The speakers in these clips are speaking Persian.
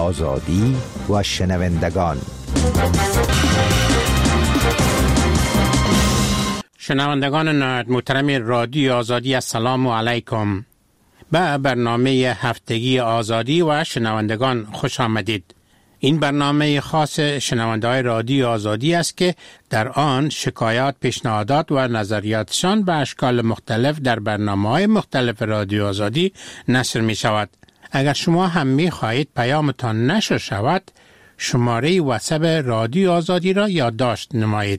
آزادی و شنوندگان. شنوندگان نهایت محترم رادیو آزادی، السلام علیکم. به برنامه هفتگی آزادی و شنوندگان خوش آمدید. این برنامه خاص شنونده‌های رادیو آزادی است که در آن شکایات، پیشنهادات و نظریاتشان به اشکال مختلف در برنامه‌های مختلف رادیو آزادی نشر می شود. اگر شما هم می خواهید پیامتان نشر شود، شماره واتساپ رادیو آزادی را یادداشت نمایید: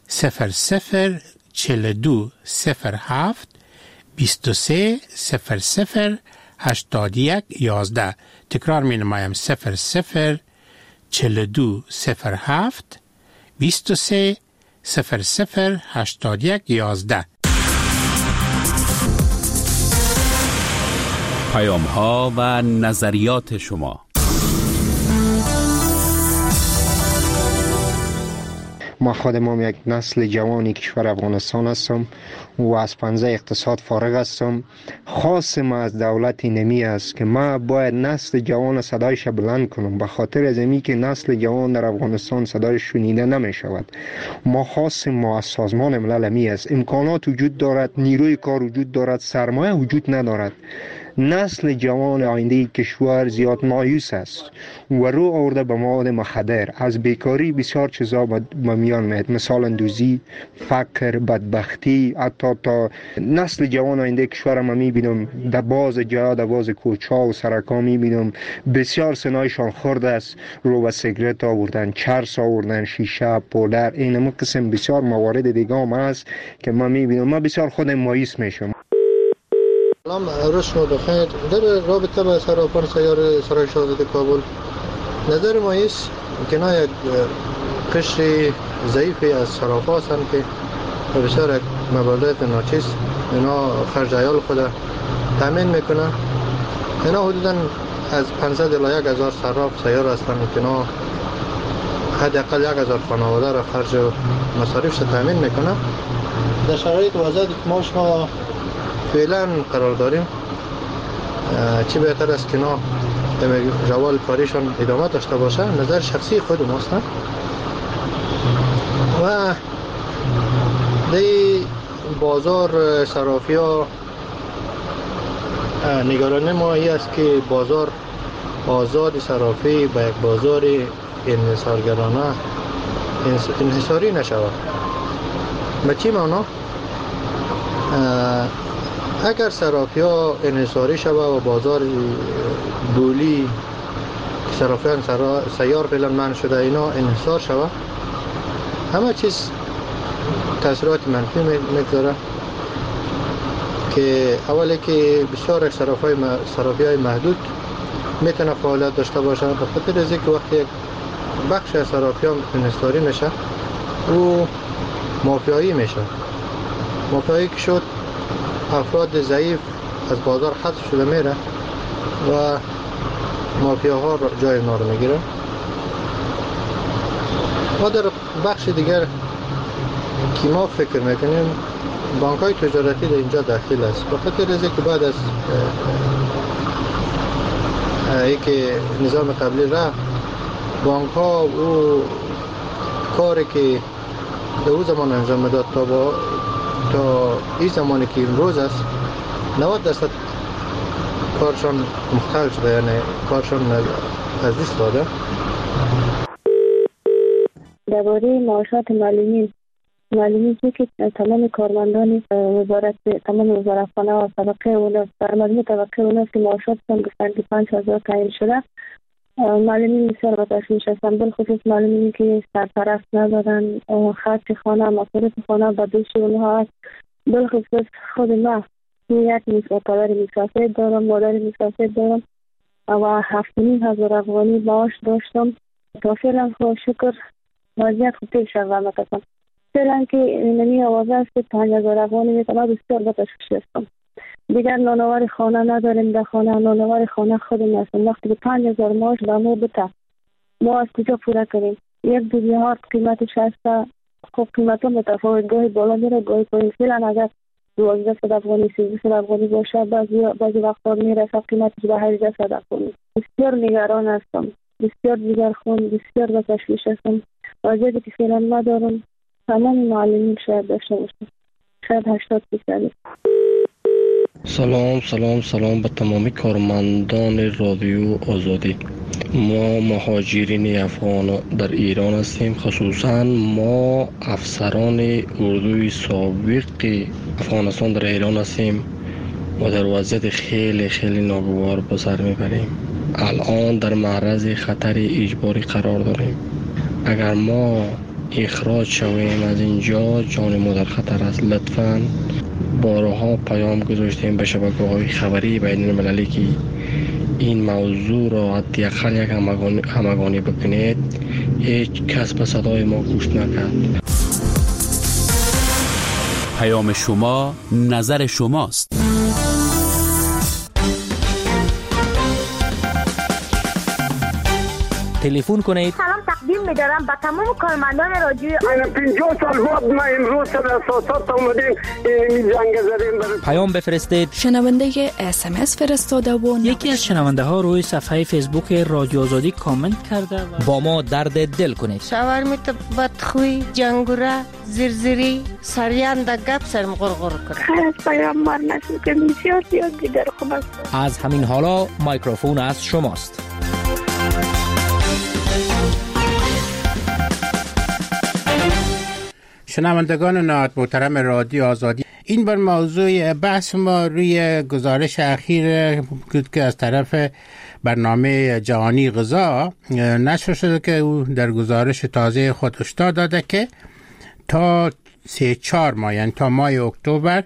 004207 23 00 81 11. تکرار می نمایم: 004207 23 00 81 11. پیام ها و نظریات شما. ما خودم یک نسل جوانی کشور افغانستان هستم و از پنجه اقتصاد فارغ هستم. خاص ما از دولت نمی است که ما باید نسل جوان صدایش بلند کنم، به خاطر از اینکه که نسل جوان در افغانستان صدایش شنیده نمی شود. ما خاص ما از سازمان ملل می است. امکانات وجود دارد، نیروی کار وجود دارد، سرمایه وجود ندارد. نسل جوان آینده کشور زیاد مایوس است و رو آورده به مواد مخدر. از بیکاری بسیار چیزا به میان میاد، مثال اندوزی، فقر، بدبختی. حتی تا نسل جوان آینده کشور ما میبینم در باز جا، در باز کوچا و سرکا میبینم بسیار سنایشان خورده است. رو به سیگرت آوردن، چرس آوردن، شیشه، پودر، این قسم بسیار موارد دیگه هم هست که ما میبینم. ما بسیار خود مایوس میشم. سلام، روز شما بخیر. در رابطه با صرافان سیار سرای شاهزاده کابل، نظر ما است که اینا یک قشر ضعیفی از صرافا هستند که بسیار یک مبالغ ناچیز اینا خرج عیال خود تامین میکنن. اینا حدودا از 500 الی 1000 صراف سیار هستند که اینا حداقل 1000 خانواده را خرج و مصاریفش تامین میکنن. در شرایط وضعیتی که ما شما فعلا قرار داریم، چی بهتر است که اینا روال کاریشان ادامه داشته باشه. نظر شخصی خود ماست و دی بازار صرافی ها نگرانی ما ای است که بازار آزاد صرافی به یک بازار انحصارگرانه انحصاری نشود. به چی معنا؟ اگر صرافی ها انحصاری شود و بازار دولی صرافیان سیار فعلا منع شده اینا انحصار شود، همه چیز تاثیرات منفی میگذاره. که اولی که بسیار صرافی های محدود میتونه فعالیت داشته باشه، به خاطر از اینکه وقتی یک بخش از صرافیان انحصاری میشه او مافیایی میشه. مافیایی که شد، افراد ضعیف از بازار حذف شده میره و مافیاها جای اونا رو میگیره. و در بخش دیگر که ما فکر میکنیم، بانک های تجارتی در اینجا داخل است. به خاطر از اینکه بعد از اینکه نظام قبلی رفت، بانک ها او کاری که در او زمان انجام میداد تا این زمانی که امروز است 90% کارشان مختل شده، یعنی کارشان از دست داده. درباره معاشات معلومی که تمام کارمندان وزارت، تمام وزارتخانه و طبقه اوناست، در مجموع طبقه اوناست که معاشاتشان گفتن که 5000 تعیین شده. معلومی بسیار به تشویش هستن، بالخصوص معلومی که سرپرست ندارن، خرج خانه، مصارف خانه به دوش اونها هست. بالخصوص خود ما یک پدر مسافر دارم، مادر مسافر دارم و 7500 افغانی معاش داشتم. تا فعلا خود شکر وضعیت خوب پیش روان است. فعلا که اینمی آوازه است که 5000 افغانی میتونه بسیار به تشویش هستم. دیگر نانوار خانه نداریم، در خانه نانوار خانه خودم هستم. وقتی که 5000 معاش به ما بده، ما از کجا پورا کنیم؟ یک دوبیهات قیمتش هست، خب قیمت هم متفاوت، گاهی بالا میره گاهی پایین. فعلا اگر 1200 افغانی 1300 افغانی باشه، بعضی وقتا میرسه قیمتش به 1800 افغانی. بسیار نگران هستم. بسیار دیگر خون، بسیار به تشویش هستم. وضعیتی که فعلا ندارم تمام معلمین شاید داشته باشم، شاید 80%. سلام به تمامی کارمندان رادیو آزادی. ما مهاجرین افغان در ایران هستیم، خصوصا ما افسران اردوی سابق افغانستان در ایران هستیم و در وضعیت خیلی ناگوار به سر میبریم. الان در معرض خطر اجباری قرار داریم. اگر ما اخراج شویم از اینجا جان ما در خطر است. لطفاً بارها پیام گذاشتیم به شبکه‌های خبری بین المللی که این موضوع را حداقل یک همگانی بکنید. هیچ کس به صدای ما گوش نکرد. پیام شما نظر شماست. تلفن کنید. سلام تقدیم می‌دارم به تمام کارمندان رادیو. 50 سال بعد ما امروز در اساسات اومدیم این جنگ زدیم. پیام بفرستید. شنونده SMS فرستاده و یکی از شنونده ها روی صفحه فیسبوک رادیو آزادی کامنت کرده و با ما درد دل کنید. شاورمیت بدخوی، جنگوره، زرزری، سریان در گپ سرم غرغر کنه. خیلی از پیام مار نشد که بسیار دیگر خوب است. از همین حالا مایکروفون از شماست. شنوندگان نهایت محترم رادیو آزادی، این بر موضوع بحث ما روی گزارش اخیر بود که از طرف برنامه جهانی غذا نشر شده که او در گزارش تازه خود هشدار داده که تا 3-4 ماه، یعنی تا ماه اکتبر،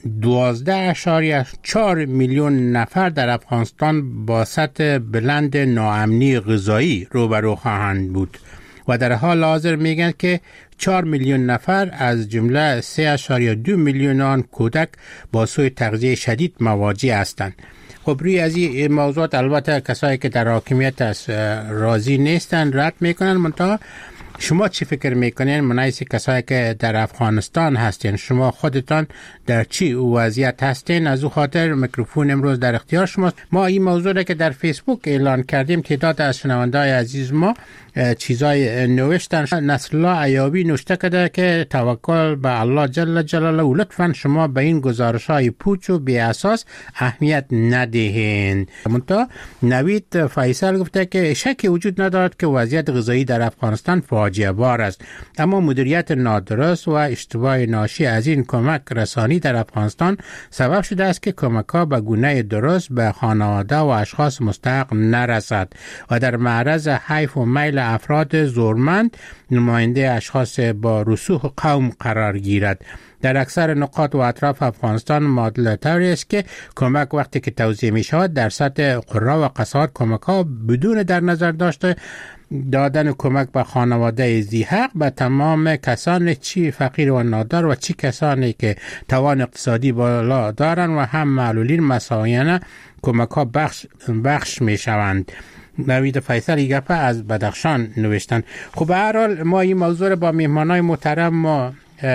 12.4 میلیون نفر در افغانستان با سطح بلند ناامنی غذایی روبرو خواهند بود و در حال حاضر میگن که 4 میلیون نفر از جمله 3.2 میلیون آن کودک با سوء تغذیه شدید مواجه هستند. خب روی از این موضوعات البته کسایی که در حاکمیت است راضی نیستن، رد میکنن. منتها شما چی فکر میکنین منایسی کسایی که در افغانستان هستین؟ شما خودتان در چی وضعیت هستین؟ از او خاطر میکروفون امروز در اختیار شماست. ما این موضوع را که در فیسبوک اعلان کردیم، تعداد از شنونده‌های عزیز ما چیزای نوشتن. نصرالله ایابی نوشته کرده که توکل به الله جل جلاله و لطفاً شما به این گزارش‌های پوچ و بی اساس اهمیت ندهین. منتها نوید فیصل گفته که شکی وجود ندارد که وضعیت غذایی در افغانستان فاجعه بار است، اما مدیریت نادرست و اشتباه ناشی از این کمک رسانی در افغانستان سبب شده است که کمک‌ها به گونه درست به خانواده و اشخاص مستحق نرسد و در معرض حیف و میل افراد زورمند نماینده اشخاص با رسوخ قوم قرار گیرد. در اکثر نقاط و اطراف افغانستان معادله طوری است که کمک وقتی که توزیع می شود در سطح قره و قصات کمک ها بدون در نظر داشته دادن کمک به خانواده ذی‌حق به تمام کسان چی فقیر و نادار و چی کسانی که توان اقتصادی بالا دارند و هم معلولین مساویانه کمک ها بخش می شوند. نوید فیصل گپه از بدخشان نوشتن. خب به هر حال ما این موضوع با میهمانای محترم ما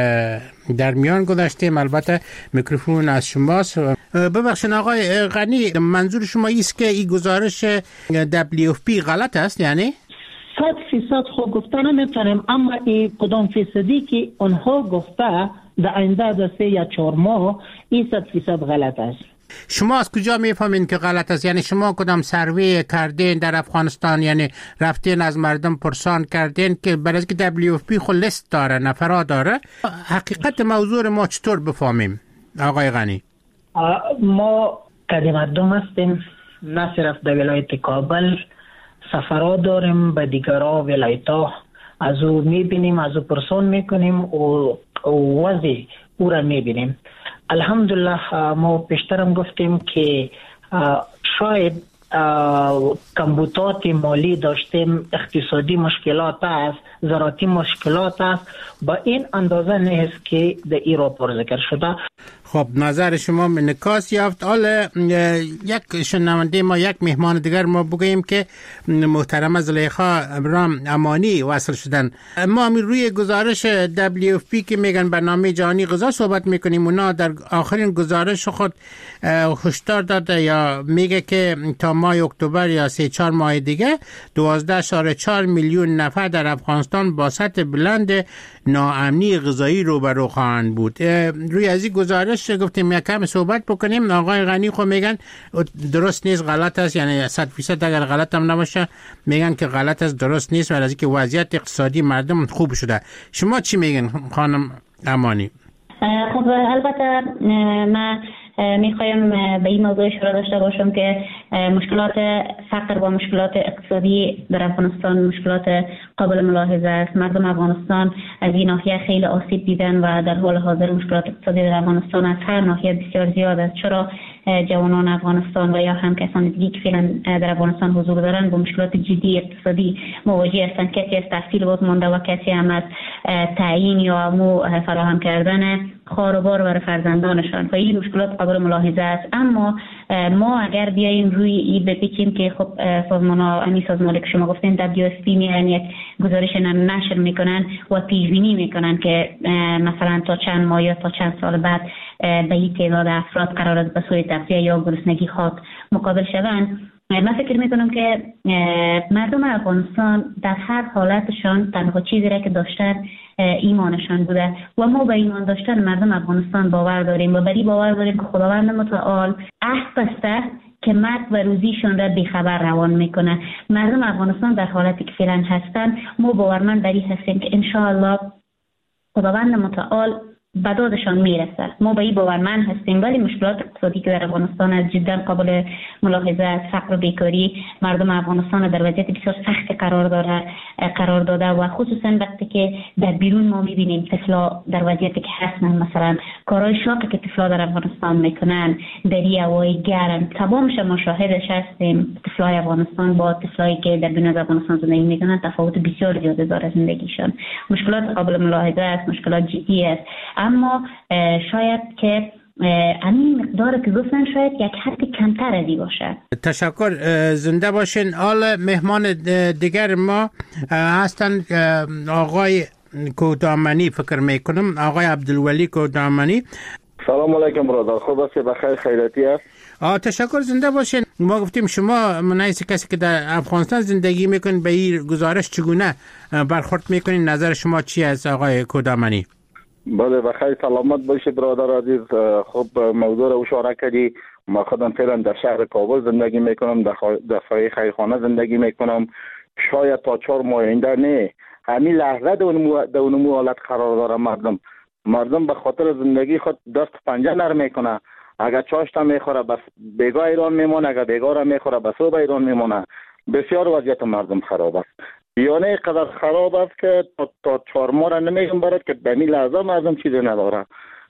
در میان گذاشتیم. البته میکروفون از شماست. ببخشید آقای غنی، منظور شما ایست که این گزارش WFP غلط است؟ یعنی 100% خود گفته نمیتونیم، اما این کدام فیصدی که اونها گفته در آینده در 3 یا 4 ماه این 100% غلط است. شما از کجا میفهمین که غلط است؟ یعنی شما کدام سروی کردین در افغانستان؟ یعنی رفتین از مردم پرسان کردین که برای که WFP خود لیست داره، نفرا داره؟ حقیقت موضوع ما چطور بفهمیم آقای غنی؟ ما که مردم هستیم، نه صرف در ولایت کابل، سفرها داریم به دیگرها ولایت‌ها، از او میبینیم، از او پرسان میکنیم و وضع او را میبینیم. الحمدلله ما پیشترم گفتیم که شاید کمبودات مالی داشتیم، اقتصادی مشکلات است، زراعتی مشکلات است، با این اندازه نیست که در ایران پر ذکر شده. خب نظر شما انعکاس یافت. حالا یک شنونده ما، یک مهمان دیگر ما بگوییم که محترمه زلیخا ابراهیم امانی وصل شدن. ما روی گزارش WFP که میگن برنامه جهانی غذا صحبت میکنیم، اونا در آخرین گزارش خود هشدار داده یا میگه که تا ماه اکتبر یا 3-4 ماه دیگه 12.4 میلیون نفر در افغانستان با سطح بلند ناامنی غذایی روبرو خواهند بود. روی از این گزارش گفتیم یک کم صحبت بکنیم. آقای غنی خو میگن درست نیست، غلط است، یعنی 100% اگر غلط هم نباشه میگن که غلط است، درست نیست، ولی از اینکه وضعیت اقتصادی مردم خوب شده. شما چی میگن خانم امانی؟ خب البته من میخوایم به این موضوع اشاره داشته باشم که مشکلات فقر و مشکلات اقتصادی در افغانستان مشکلات قابل ملاحظه است. مردم افغانستان از این ناحیه خیلی آسیب دیدن و در حال حاضر مشکلات اقتصادی در افغانستان از هر ناحیه بسیار زیاد است. چرا جوانان افغانستان و یا هم کسان دیگه که فعلا در افغانستان حضور دارند با مشکلات جدی اقتصادی مواجه هستند. کسی از تحصیل باز مانده و کسی هم از تعیین یا فراهم کردن خانوار برای فرزندانشان و این مشکلات قابل ملاحظه است. اما ما اگر بیاییم روی این بپیچیم که خب سازمانی که شما گفتین WFP میان یک گزارش نشر میکنن و پیش بینی میکنن که مثلا تا چند ماه یا تا چند سال بعد به این تعداد افراد قرار است به سوی تغذیه یا گرسنگی خاک مقابل شوند. من فکر میکنم که مردم افغانستان در هر حالتشان تنها چیزی را که داشتن ایمانشان بوده و ما به ایمان داشتن مردم افغانستان باور داریم و بری باور داریم که خداوند متعال عهد بسته که مرگ و روزیشون را بیخبر روان میکنه. مردم افغانستان در حالتی که فعلا هستن ما باورمند بری هستیم که انشاءالله خداوند متعال به دادشان میرسه. ما به این باورمند هستیم، ولی مشکلات اقتصادی که در افغانستان از جدا قابل ملاحظه است. فقر و بیکاری مردم افغانستان در وضعیت بسیار سخت قرار داده و خصوصا وقتی که در بیرون ما میبینیم طفلا در وضعیتی که هستن، مثلا کارهای شاقی که طفلا در افغانستان میکنن در هوای گرم تمامش ما شاهدش هستیم. طفلای افغانستان با طفلایی که در بیرون افغانستان زندگی میکنن تفاوت بسیار زیاده داره زندگیشان. مشکلات قابل ملاحظه است، مشکلات جدی است. اما شاید که همین مقدار که گفتن شاید یک حد کمتر ازی باشه. تشکر، زنده باشین. حالا مهمان دیگر ما هستن آقای کودامنی، فکر میکنم آقای عبدالولی کودامنی. سلام علیکم برادر، خوب است؟ بخیر، خیراتی است؟ تشکر، زنده باشین. ما گفتیم شما منایس کسی که در افغانستان زندگی میکنین به این گزارش چگونه برخورد میکنین؟ نظر شما چی است آقای کودامنی؟ بله بخیر، سلامت باشی برادر عزیز. خب موضوع رو اشاره کردی. ما خودم فعلا در شهر کابل زندگی میکنم، در سایه خیرخانه زندگی میکنم. شاید تا 4 ماه آینده نه، همین لحظه در اون حالت قرار داره. مردم به خاطر زندگی خود دست پنجه نرم میکنه. اگر چاشت میخوره بس بیگاه ایران میمونه، اگر بیگاه را میخوره بس صبح ایران میمونه. بسیار وضعیت مردم خراب است، یعنی قدر خراب است که تا 4 ماه را نمیگم برات که به این لحظه مردم چیزی نداره.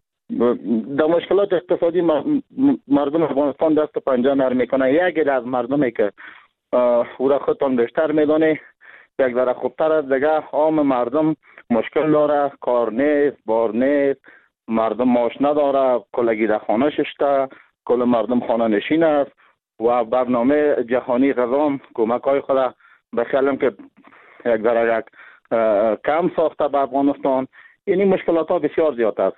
در مشکلات اقتصادی مردم افغانستان دست پنجه نرم میکنه. یکی از مردمی که او را خودتان بیشتر میدونه یک ذره خوبتر از دیگه عام مردم مشکل داره، کار نیست، بار نیست، مردم معاش نداره، کلگی در خانه ششته، کل مردم خانه نشین است و برنامه جهانی غذا کمک های خود به خیالم که یک ذره کم ساخته به افغانستان. یعنی مشکلات ها بسیار زیاد است.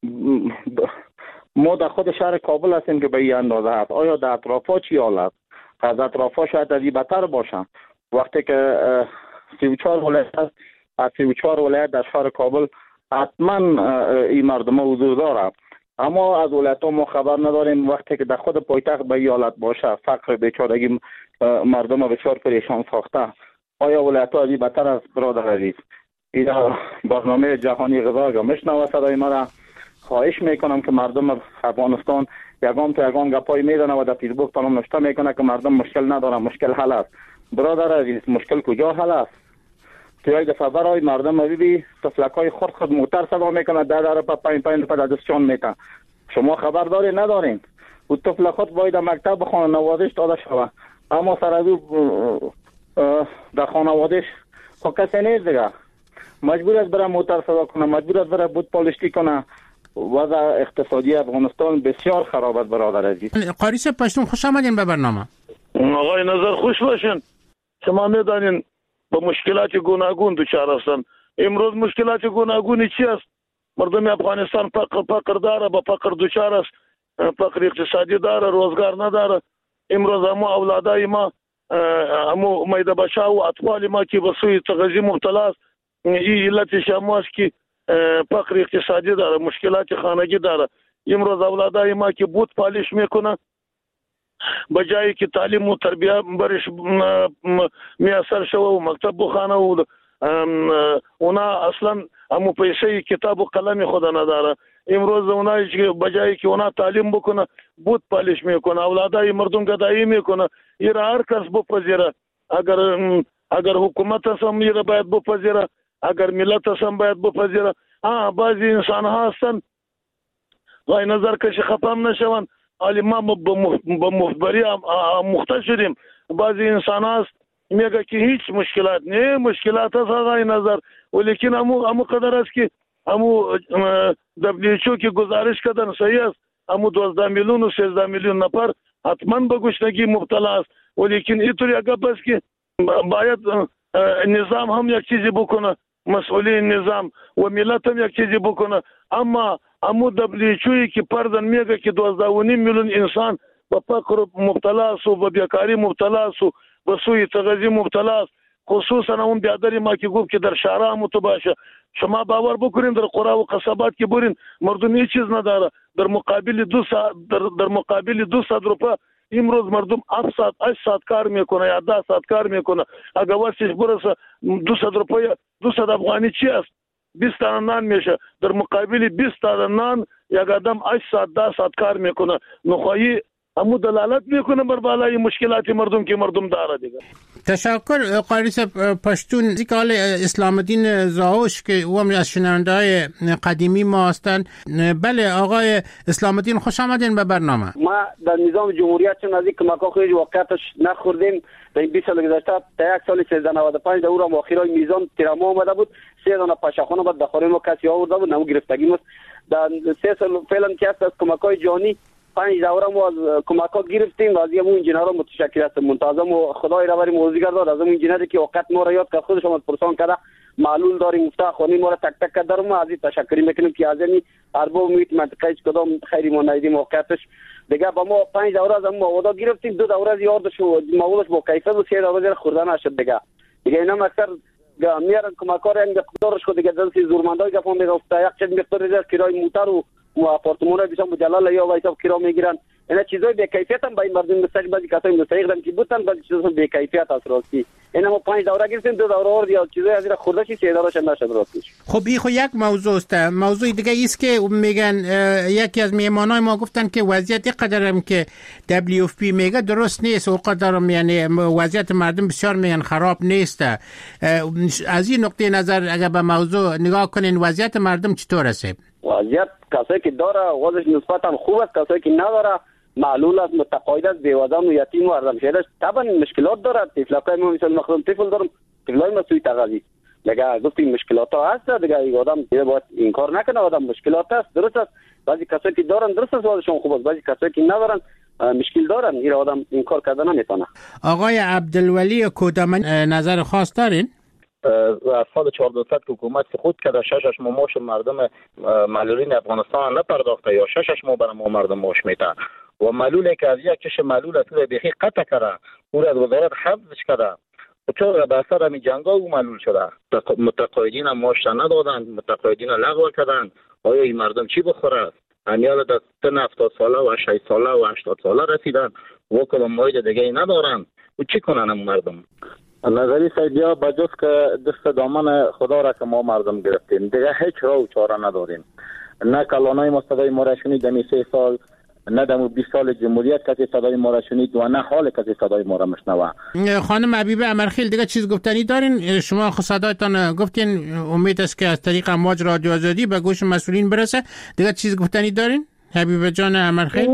ما در خود شهر کابل هستیم که به این اندازه هست. آیا در اطراف ها چی حال است؟ از اطراف ها شاید از این بدتر باشن. وقتی که 34 ولایت است، از 34 ولایت در شهر کابل حتما این مردم ها حضور داره، اما از ولایت ها ما خبر نداریم. وقتی که در خود پایتخت به این حالت باشه، فقر بیچارگی مردم ها بسیار پریشان ساخته، آیا ولایت ها از این بدتر است برادر عزیز؟ این برنامه جهانی غذا اگر میشنوه صدای مرا، خواهش میکنم که مردم افغانستان یگان تا یگان گپای میدنه و در فیسبوک تانم نشته میکنه که مردم مشکل نداره. مشکل حل است برادر عزیز. مشکل کجا حل است؟ تو یک دفعه برای مردم ببی تفلکای خود موتر صدا میکنه، در پا پایین پا دستشان میتن. شما خبر داری ندارین؟ او طفل خود باید مکتب به خانوادهش داده شوه، اما سر از او در خانوادهش خب کسی نیست دیگه. مجبور است برای موتر صدا کنه، مجبور است برای بود پالشتی کنه. وضع اقتصادی افغانستان بسیار خراب است برادر عزیز. قاری صاحب پشتون خوش آمدین به برنامه. آقای نظر خوش باشین. شما میدانین با مشکلات گوناگون دچار هستند. امروز مشکلات گوناگونی چی است؟ مردم افغانستان فقر داره، با فقر دچار است، فقر اقتصادی داره، روزگار نداره. امروز همو اولادای ما، همو میده بچا و اطفال ما که به سوی تغذیه مبتلا است، این علت شما است که فقر اقتصادی داره، مشکلات خانگی داره. امروز اولادای ما که بود پالیش میکنه، بجایی که تعلیم و تربیه برش میسر شوه و مکتب بخانه و اونا اصلا همو پیسه کتاب و قلم خود نداره. امروز اونا بجایی که اونا تعلیم بکنه بود پالیش میکنه، اولادای مردم گدایی میکنه. این هر کس بپذیره، اگر حکومت هم این باید بپذیره، اگر ملت هم باید بپذیره. بعضی انسان ها هستن غای نظر کشی خفم نشون، ولی ما به مخبری محتاج شدیم. بعضی انسان هست میگه که هیچ مشکلات نه، مشکلات هست غای نظر، ولیکن همو قدر است که همو WHO که گزارش کردن صحیح است، همو 12 میلیون و 13 میلیون نفر حتما به گشنگی مبتلا است. ولیکن اینطوری اگه بس که باید نظام هم یک چیزی بکنه، مسئولین نظام و ملت هم یک چیزی بکنه. اما همو WHO که پردن میگه که 12.5 میلیون انسان به فقر مبتلا است و به بیکاری مبتلا است و به سوی تغذیه مبتلا است. خصوصا اون بیادری ما که گفت که در شهرها متباشه. شما باور بکنین در قرا و قصبات که برین مردم هیچ چیز نداره. در مقابل 200 روپیه امروز مردم 8 ساعت کار میکنه یا 10 ساعت کار میکنه. اگر واسش برسه 200 روپیه 200 افغانی چی است؟ 20 تا نان میشه. در مقابل 20 تا نان یک آدم 8 ساعت 10 ساعت کار میکنه. نخواهی همو دلالت میکنه بر بالای مشکلات مردم که مردم داره دیگه. تشکر قاری صاحب پشتون. زیکال اسلام الدین زاوش که او هم از شنونده‌های قدیمی ما هستند. بله آقای اسلام الدین خوش آمدین به برنامه. ما در نظام جمهوریت چون از این کمک‌ها خیلی واقعیتش نخوردیم. در این 20 سال گذشته تا یک سال 1395 در او را آخرای میزان تیراما آمده بود. 3 دانه پاشخانه بعد داخل ما کسی آورده بود، نمو گرفتگی بود. در 3 سال فعلا که است از کمک‌های جهانی 5 دوره ما از کمک‌ها گرفتیم و از همون انجینرها متشکر هستم. منتظم و خدای را بری موزیگر داد از همون انجینری که وقت ما را یاد کرد، خودش هم پرسان کرده معلول داریم گفته خونی ما را تک تک کرد. ما از این تشکر میکنیم که از این ارباب میت منطقه هیچ کدام خیری ما ندیدیم. واقعیتش دیگه با ما 5 دوره از ما ودا گرفتیم، 2 دوره از یاردش و موادش با کیفیت و 3 دوره خوردن نشد دیگه اینا اکثر میارن کمک‌ها را مقدارش خود دیگه دلسی زورمندای گفتم میگفت یک چیز مقدار کرای موتر و آپارتمان‌ها بیشتر مجلل یا وایسا کرا میگیرن. اینا چیزای به کیفیت هم با این مردم مستحق بعضی کسایی مستحق که بودن، بعضی چیزا به کیفیت است راستی. اینا ما 5 دوره گرفتیم، 2 دوره اور یا چیزای از این خورده شي 3 دورهش نشد راستی. خب این خو یک موضوع است. موضوع دیگه است که میگن یکی از میهمانای ما گفتن که وضعیت قدرم که WFP میگه درست نیست و قدرم یعنی وضعیت مردم بسیار میگن خراب نیست. از این نقطه نظر اگر به موضوع نگاه کنین وضعیت مردم چطور است؟ وضعیت کسایی که داره وضعش نسبتا خوب است، کسایی که نداره معلول است، متقاعد است، بیوزن و یتیم و ارزم شده است. طبعا مشکلات داره. طفلای ما مثلا مخدوم طفل دارم، طفلای ما سوی تغذیه دیگه گفتیم مشکلات ها هست دیگه. این آدم باید انکار نکنه، آدم مشکلات است، درست است. بعضی کسایی که دارن درست است وضعشون خوب است، بعضی کسایی که ندارن مشکل دارن. این آدم انکار کردن نمیتونه. آقای عبدالولی کودمن نظر خاص دارین؟ از سال 1400 که حکومت سقوط کرده 6 ماه مردم معلولین افغانستان نپرداخته یا 6 ماه برای ما مردم معاش میده و معلولی که از یک کش معلول است بیخی قطع کرده او را از وزارت حفظش کرده چون به اثر همین جنگا او معلول شده. متقاعدین هم معاش ندادند، متقاعدین لغو کردند. آیا این مردم چی بخوره؟ امیال در سن 70 ساله و 60 ساله و 80 ساله رسیدن و کدام موید دیگه ندارن و چی کنن هم مردم؟ نظری سیدیا بجز که دست دامن خدا را که ما مردم گرفتیم دیگه هیچ راه و چاره نداریم. نه کلانای ما صدای ما را شنید دمی 3 سال، نه دمو 20 سال جمهوریت کسی صدای ما را شنید و نه حال کسی صدای ما را مشنوه. خانم حبیبه امرخیل دیگه چیز گفتنی دارین؟ شما خود صدایتان گفتین، امید است که از طریق امواج رادیو آزادی به گوش مسئولین برسه. دیگه چیز گفتنی دارین حبیبه جان امرخیل؟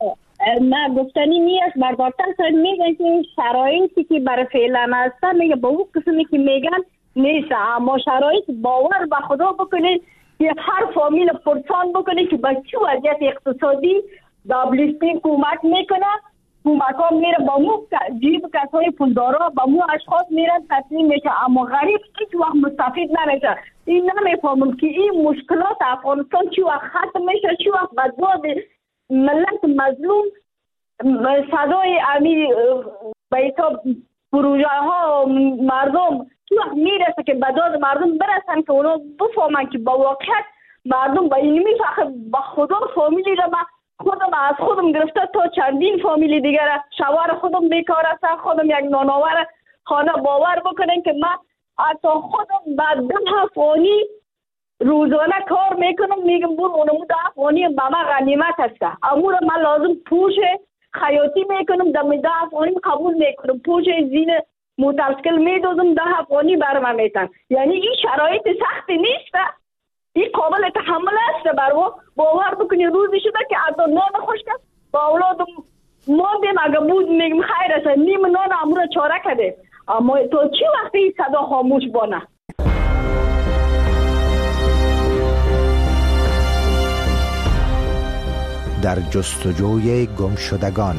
نه گفتنی نیست. بردارتر ساید میگن که این شرایطی که برای فعلا هستن میگه با اون قسمی که میگن نیست. اما شرایط باور به خدا بکنید که هر فامیل پرسان بکنه که به چه وضعیت اقتصادی WFP کمک میکنه. کمک ها میره با مو جیب کسای پولدارا، با مو اشخاص میرن تسلیم میشه، اما غریب هیچ وقت مستفید نمیشه. این نمیفهمم که این مشکلات افغانستان چی وقت ختم میشه، چی وقت به داد ملت مظلوم صدای امیر بیتا پروژه ها مردم چی وقت میرسه که به داد مردم برسن که اونا بفهمن که با واقعیت مردم با این میفخر. با خدا فامیلی را خودم از خودم گرفته تا چندین فامیلی دیگر، شوهر خودم بیکار است، خودم یک نانآور خانه. باور بکنین که من حتی خودم بعد 10 افغانی روزانه کار میکنم، میگم برو اونمو 10 افغانی به من غنیمت است، امور من لازم پوش خیاطی میکنم، دم 10 افغانی قبول میکنم، پوش زین موترسکل میدوزم 10 افغانی برام میتن. یعنی این شرایط سختی نیست، این قابل تحمل است. باور بکنی روزی شده که حتی نان خشک با اولادم ماندیم، اگه بود میگم خیر است، نیم نان امور چاره کده، اما تو چی وقتی این صدا خاموش بانه؟ در جستجوی گمشدگان.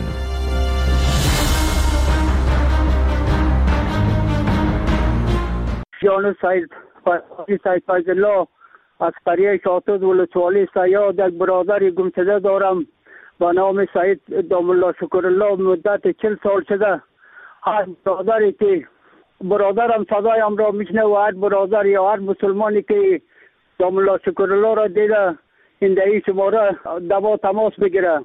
جان سید فیض الله از قریه شاطد ولسوالی سیاد یک برادر گمشده دارم با نام سید دام الله شکر الله. مدت 40 سال شده هر برادری که برادرم صدایم را میشنه و هر برادر یا هر مسلمانی که دام الله شکر الله را دیده این دهی شماره دوا تماس بگیره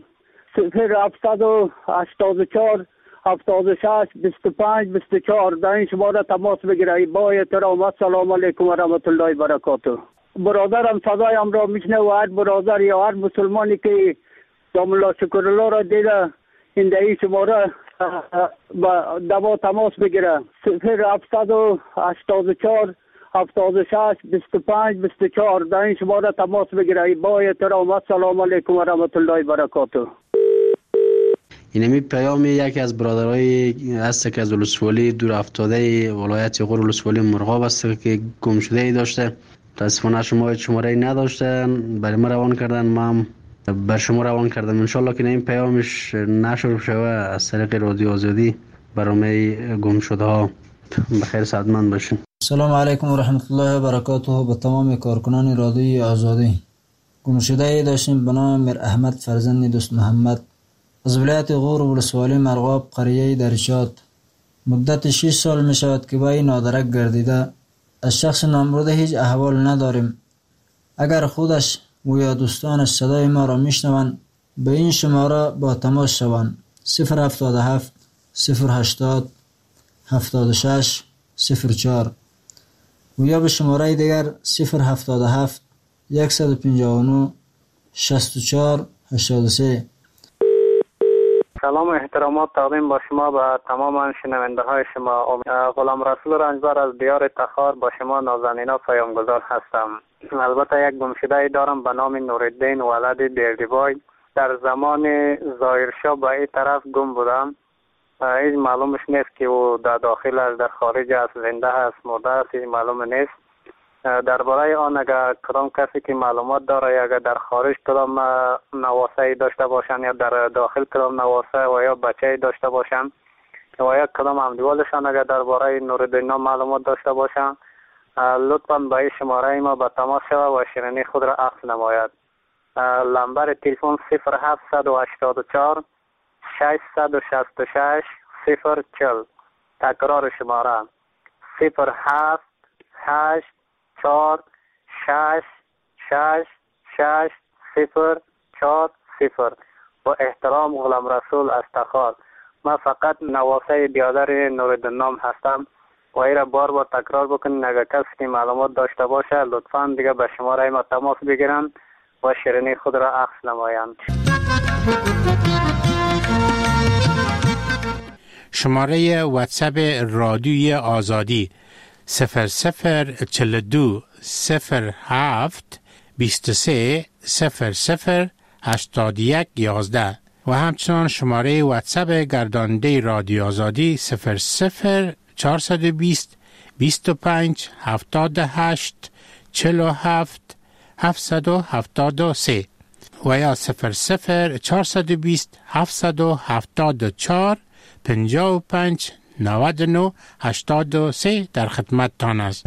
0784 76 25 24 در این شماره تماس بگیره. با احترام السلام علیکم و رحمت الله و برکاته. برادرم صدایم را میشنه و هر برادر یا هر مسلمانی که دام الله شکر الله را دیده این دهی شماره دوا تماس بگیره 0784 76 25 24 در این شماره تماس بگیره. با احترام السلام علیکم و رحمت الله و برکاته. اینمی پیام یکی از برادرای است که از ولسوالی دور افتاده ولایت غور ولسوالی مرغاب است که گم شده ای داشته. متاسفانه شما شماره نداشتن، برای ما روان کردن، ما هم بر شما روان کردم. انشالله که این پیامش نشر شوه از طریق رادیو آزادی برای گم شده ها. بخیر سعادتمند باشین. سلام علیکم و رحمت الله و برکاته. به تمام کارکنان رادیوی آزادی. گم شده ای داشتیم به نام میر احمد فرزند دوست محمد از ولایت غور ولسوالی مرغاب قریه درشاد. مدت 6 سال می شود که با این نادرک گردیده. از شخص نامبرده هیچ احوال نداریم. اگر خودش و یا دوستانش صدای ما را میشنوند به این شماره با تماس شوند 077 080 76 04 و یا به شماره دیگر 077 159 64 83. سلام و احترامات تقدیم با شما به تمام شنونده های شما. غلام رسول رنجبر از دیار تخار با شما نازنینا پیامگذار هستم. البته یک گمشده دارم به نام نورالدین ولد بیردیبای. در زمان ظاهرشاه به این طرف گم بودم. هیچ معلومش نیست که او در داخل است، در خارج است، زنده است، مرده است، هیچ معلوم نیست. درباره آن اگر کدام کسی که معلومات داره یا اگر در خارج کدام نواسه داشته باشن یا در داخل کدام نواسه و یا بچه داشته باشن و یا کدام همدیوالشان اگر درباره نورالدین معلومات داشته باشن لطفاً به این شماره ما به تماس شود و شیرینی خود را عکس نماید. نمبر تلفن 0784 666 040. تکرار شماره 078 4 6 6 6 0 4 0. با احترام غلام رسول از تخار. من فقط نواسه بیادر نورالدین نام هستم و ای را بار بار تکرار بکنین. اگر کسی که معلومات داشته باشه لطفاً دیگه به شماره ما تماس بگیرن و شیرینی خود را عکس نمایند. شماره واتساپ رادیوی آزادی 0042 07 23 00 81 11 و همچنان شماره واتساپ گرداننده رادیو آزادی 00 420 25 78 47 773 و یا 00420 774 55 99 83 در خدمت تان است.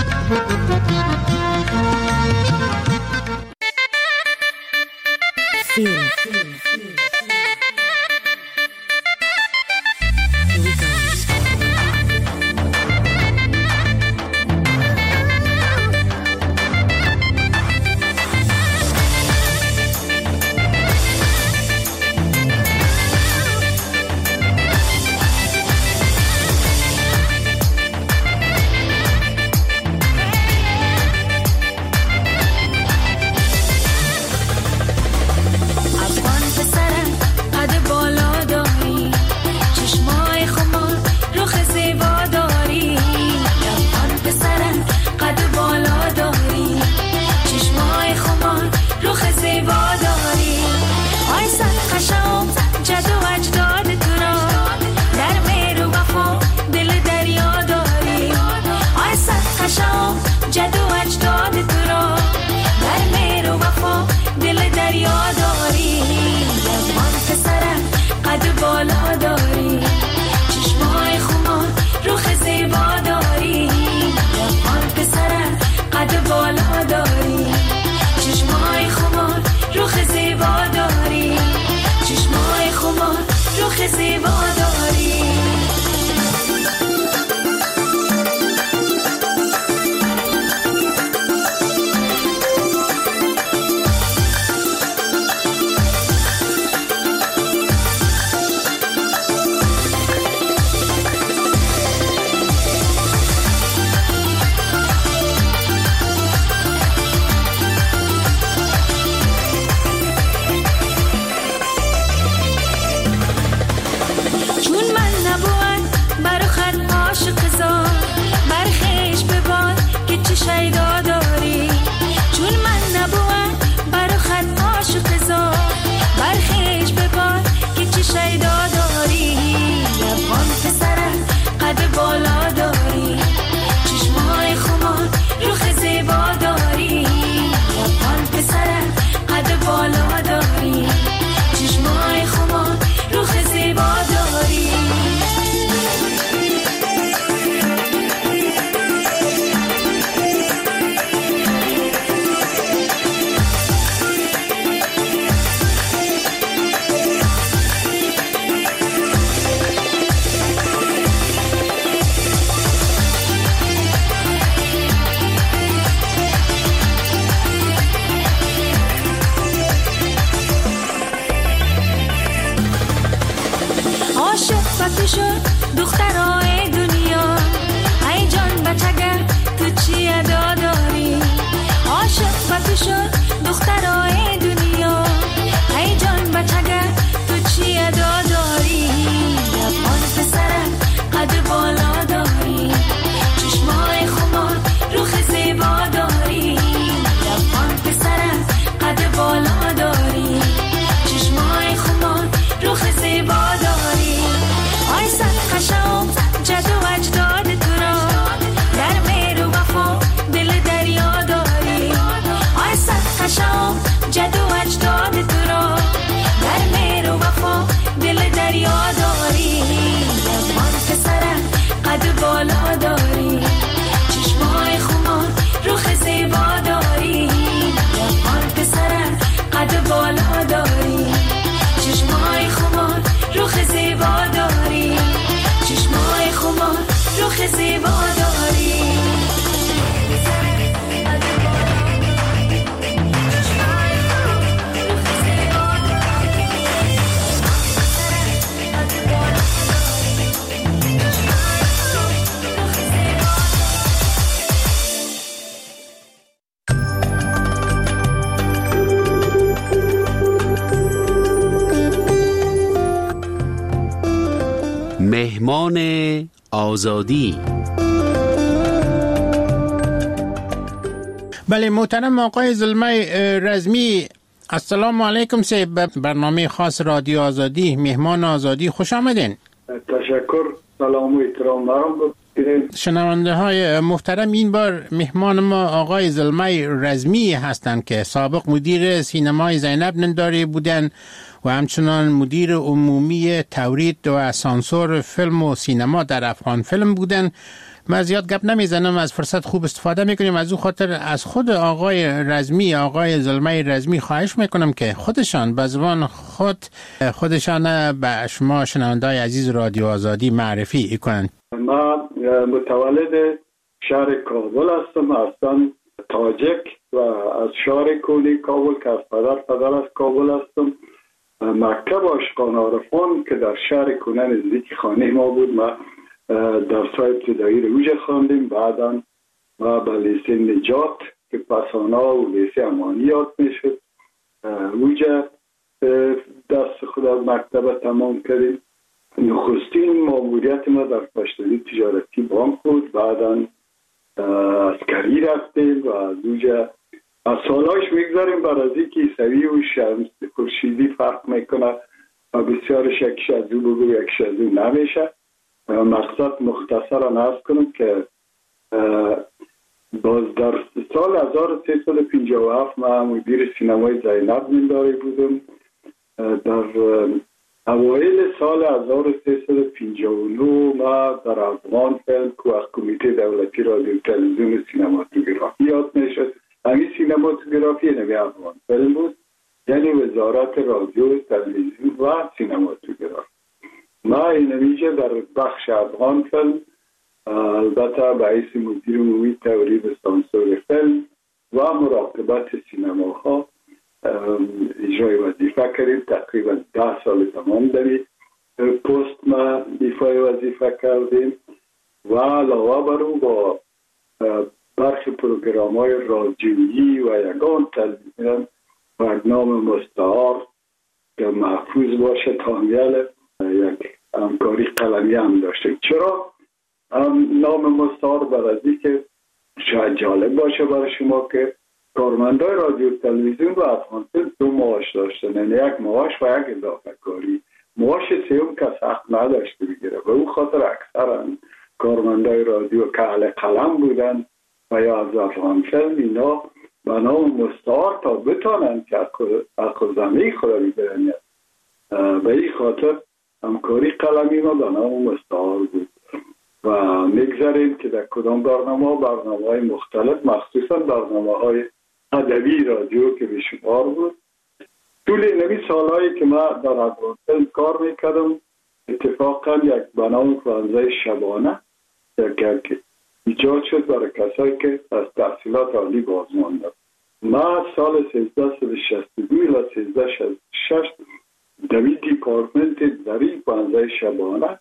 مهمان آزادی. بله محترم آقای زلمه رزمی، السلام علیکم صاحب. برنامه خاص رادیو آزادی مهمان آزادی خوش آمدین. تشکر، سلام و احترام دارم شنونده های محترم، این بار مهمان ما آقای زلمه رزمی هستند که سابق مدیر سینمای زینب ننداری بودن و همچنان مدیر عمومی تولید و سانسور فیلم و سینما در افغان فیلم بودن. ما زیاد گپ نمیزنم، از فرصت خوب استفاده میکنیم. از او خاطر از خود آقای رزمی، آقای زلمه رزمی خواهش میکنم که خودشان به زبان خودشان به شما شنونده‌های عزیز رادیو آزادی معرفی کنند. ما متولد شهر کابل هستم، اصلا تاجک و از شهر کولی کابل که از پدر از کابل هستم. مکتب عاشقان عارفان که در شهر کنه نزدیک خانه ما بود، ما درس‌های ابتدایی رو اوجه خواندیم. بعدا ما به لیسه نجات که پسانا و لیسه امانیات میشد اوجه دست خود از مکتب تمام کردیم. نخستین ماموریت ما در پشتوی تجارتی بانک بود. بعدا عسکری رفتیم و از اوجه از سالاش میگذاریم بر از اینکه عیسوی و شمس خورشیدی فرق میکنه و بسیارش یکیش از او بگو یکیش از او نمیشه. مقصد مختصرا عرض کنم که باز در سال 1357 من مدیر سینمای زینب ننداری بودم. در اوایل سال 1359 ما در افغان فیلم که از کمیته دولتی رادیو تلویزیون سینماتوگرافی یاد میشد، همین سینماتوگرافی نوی افغان فیلم بود، یعنی وزارت رادیو تلویزیون و سینماتوگرافی. ما اینمیجه در بخش افغان فیلم البته به حیث مدیر عمومی تولید سانسور فیلم و مراقبت سینماها اجرای وظیفه کردیم. تقریبا 10 سال تمام در پست ما ایفای وظیفه کردیم و علاوه بر او با برخی پروگرام‌های رادیویی و یگان تلویزیون برنامه مستعار که محفوظ باشه تامیل یک همکاری قلمی هم داشتیم. چرا نام مستعار؟ برای که شاید جالب باشه برای شما که کارمندای رادیو تلویزیون و افغان فیلم 2 معاش داشتن، یعنی یک معاش و یک اضافه کاری. معاش سیوم که سخت نداشته بگیره و او خاطر اکثرا کارمندای رادیو که اهل قلم بودن و یا از افغان فیلم اینا به نام مستعار تا بتانن که اخو زمین خدا بگیرن. به این خاطر همکاری قلمی ما به نام مستعار بود و میگذاریم که در کدام برنامه‌های مختلف، مخصوصا برنامه‌های ادبی رادیو که بیشمار بود. طول این سالهایی که ما در افغان فیلم کار میکردم اتفاقا یک برنامه فرانزه شبانه که ایجاد شد برای کسایی که از تحصیلات عالی باز ماندن. ما سال 1362 الی 1366 دوی دیپارتمنت در این فرانزه شبانه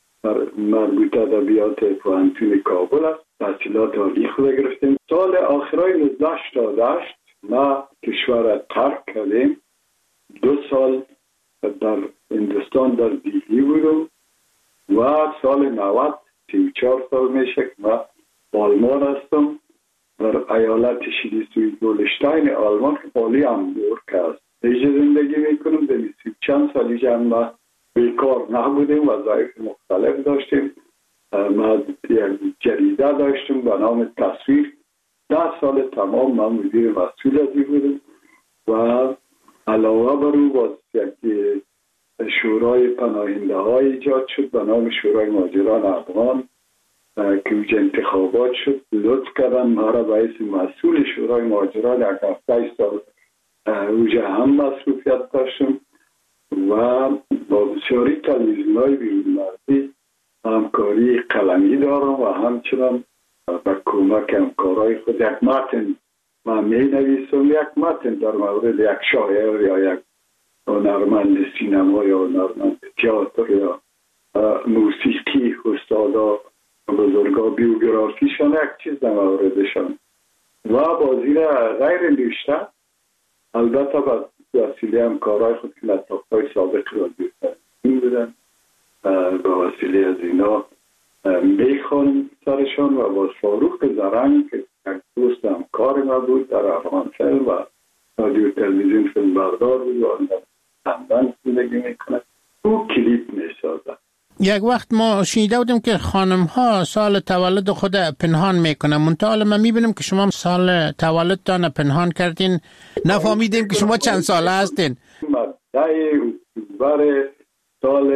مربوط ادبیات پوهنتون کابل است تحصیلات عالی خود گرفتیم. سال آخرای 1988 ما کشور ترک کردیم. 2 سال در هندوستان در دیلی بودم و سال 90 34 سال میشه که من آلمان هستم در ایالت شلیسوی گولشتاین آلمان که پالی همبورگ است. اینجا زندگی میکنم. در 20 چند سالی جمع بیکار نبودیم، وظایف مختلف داشتیم. ما یک جریده داشتیم به نام تصویر. 10 سال تمام من مدیر مسئول ازی بودم و علاوه بر او باز یک شورای پناهنده های ایجاد شد به نام شورای مهاجران افغان که اوجه انتخابات شد. لطف کردن ما را به حیث مسئول شورای مهاجران 7 سال اوجه هم مصروفیت داشتم و با بسیاری تلویزیون های بیرون مرزی همکاری قلمی دارم و همچنان با کمک همکارای خود یک متن من می نویسم. یک متن در مورد یک شاعر یا یک هنرمند سینما یا هنرمند تئاتر یا موسیقی استادا بزرگا بیوگرافیشان یک چیز در موردشان و بازی غیر نوشته البته با وسیله همکارای خود که لطافهای سابق را این بودن به وسیله از اینا میخوان سرشان و با فاروق زرنگ که یک دوست همکار ما بود در افغان فیلم و رادیو تلویزیون فیلم بردار بود و لندن زندگی میکنه او کلیپ میسازد. یک وقت ما شنیده بودیم که خانم ها سال تولد خود پنهان میکنن، منتها ما میبینیم که شما سال تولدتان پنهان کردین، نفهمیدیم که شما چند ساله هستین. 10 اکتبر سال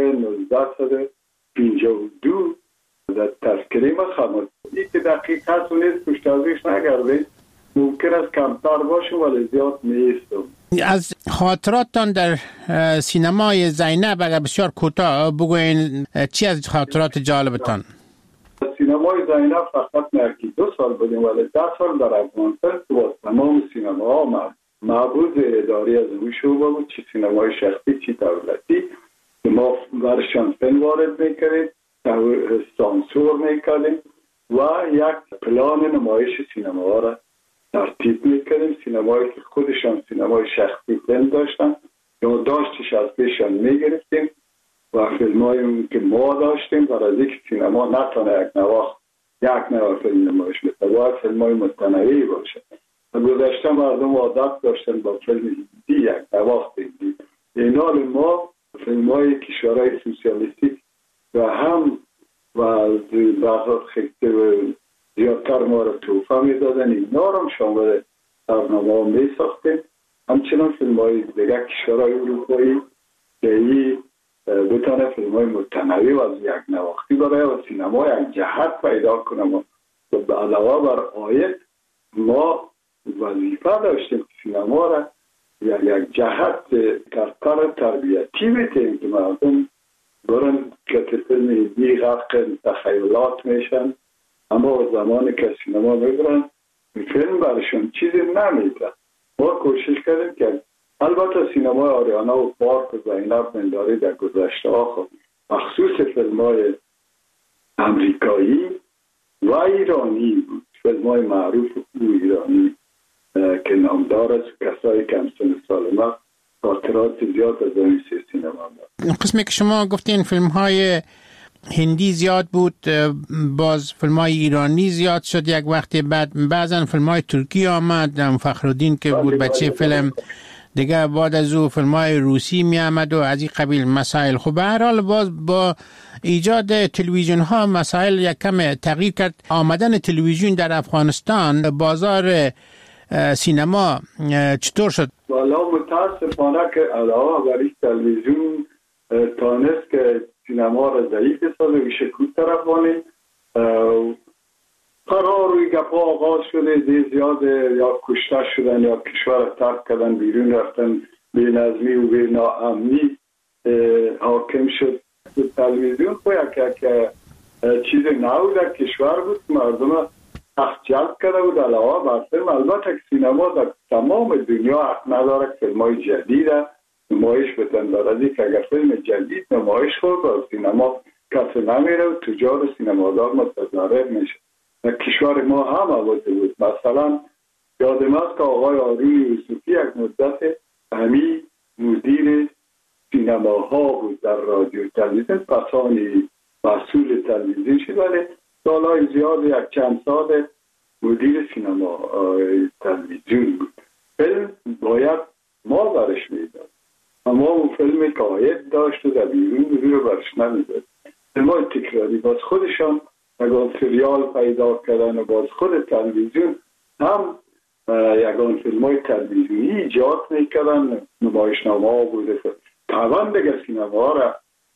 1952 در تذکره ما خواهد که دقیق هست و نیست پشتازیش نگرده، ممکن است کمتر باشه ولی زیاد نیستم. از خاطراتتان در سینمای زینب اگر بسیار کوتاه بگوین، چی از خاطرات جالبتان؟ سینمای زینب فقط نرکی 2 سال بودیم ولی 10 سال در افغانستان با تمام سینماها معبود اداری از اون شعبه بود، چی سینمای شخصی چی دولتی، ما برشان فیلم وارد میکردیم، سانسور میکردیم و یک پلان نمایش سینما را ترتیب میکردیم. سینمایی که خودشان سینمای شخصی فیلم داشتن یا داشتش از پیشان میگرفتیم و فیلمایی که ما داشتیم برای از یک سینما نتانه یک نواخت فیلم نمایش میتونه باید فیلمای متنوعی باشه. گذشته مردم عادت داشتن با فیلم هندی یک نواخت هندی، این حال ما فیلمای کشورهای سوسیالیستیک و هم و بعضات خیلی زیادتر ما را توفه میدادن، اینا را شامل برنامه می ساختیم. همچنان فیلم های دیگر کشورهای اروپایی که ای بتانه فیلم های متنوع و از یک نواختی برای و سینما یک جهت پیدا کنم و به علاوه بر آیت ما وظیفه داشتیم که سینما را یک جهت کار تربیتی بتیم که مردم برن که فیلم هندی غرق تخیلات میشن، اما زمانی که سینما میبرن فیلم برشون چیزی نمیده. ما کوشش کردیم که البته سینما آریانا و پارک و زینب منداری در گذشته ها مخصوص فیلم های امریکایی و ایرانی بود، فیلم های معروف و ایرانی که نامدار است، کسایی که همسن سال ما خاطرات زیاد از این سینما دارد. قسمی که شما گفتین فیلم های هندی زیاد بود، باز فیلم های ایرانی زیاد شد یک وقتی، بعد بعضا فیلم های ترکی آمد، فخرالدین که بود بچه فیلم دیگه، بعد از او فیلم های روسی می آمد و از این قبیل مسائل. خب به هر حال باز با ایجاد تلویزیون ها مسائل یک کم تغییر کرد. آمدن تلویزیون در افغانستان بازار سینما چطور شد؟ والا متاسفانه که علاوه بر تلویزیون تانست که سینما را ضعیف سازه و شکوت طرفانه قرار روی گپا آغاز شده، زیاد یا کشته شدن یا کشور ترک کردن، بیرون رفتن، بی نظمی و بی ناامنی حاکم شد. تلویزیون باید که چیز نو در کشور بود، مردم حق جلب کرده بود. علاوه بر فیلم البته که سینما در تمام دنیا حق نداره که فیلمای جدید نمایش بدن، دارد که اگر فیلم جدید نمایش خورد و سینما کسی نمیره و تجار سینمادار متضرر میشه. در کشور ما هم آورده بود. مثلا یادم است که آقای آروی یوسفی یک مدت همی مدیر سینماها بود در رادیو تلویزیون، پسانی مسئول تلویزیون شد ولی سالهای زیاد یک چند سال مدیر سینما تلویزیون بود. فیلم باید ما برش میداد، اما اون فیلمی که آید داشت و در بیرون رو برش نمیداد. فیلمای تکراری باز خودشان یگان سریال پیدا کردن و باز خود تلویزیون هم یگان فیلمای تلویزیونی ایجاد میکردن، نمایشنامه ها بوده. طبعا دیگه سینما را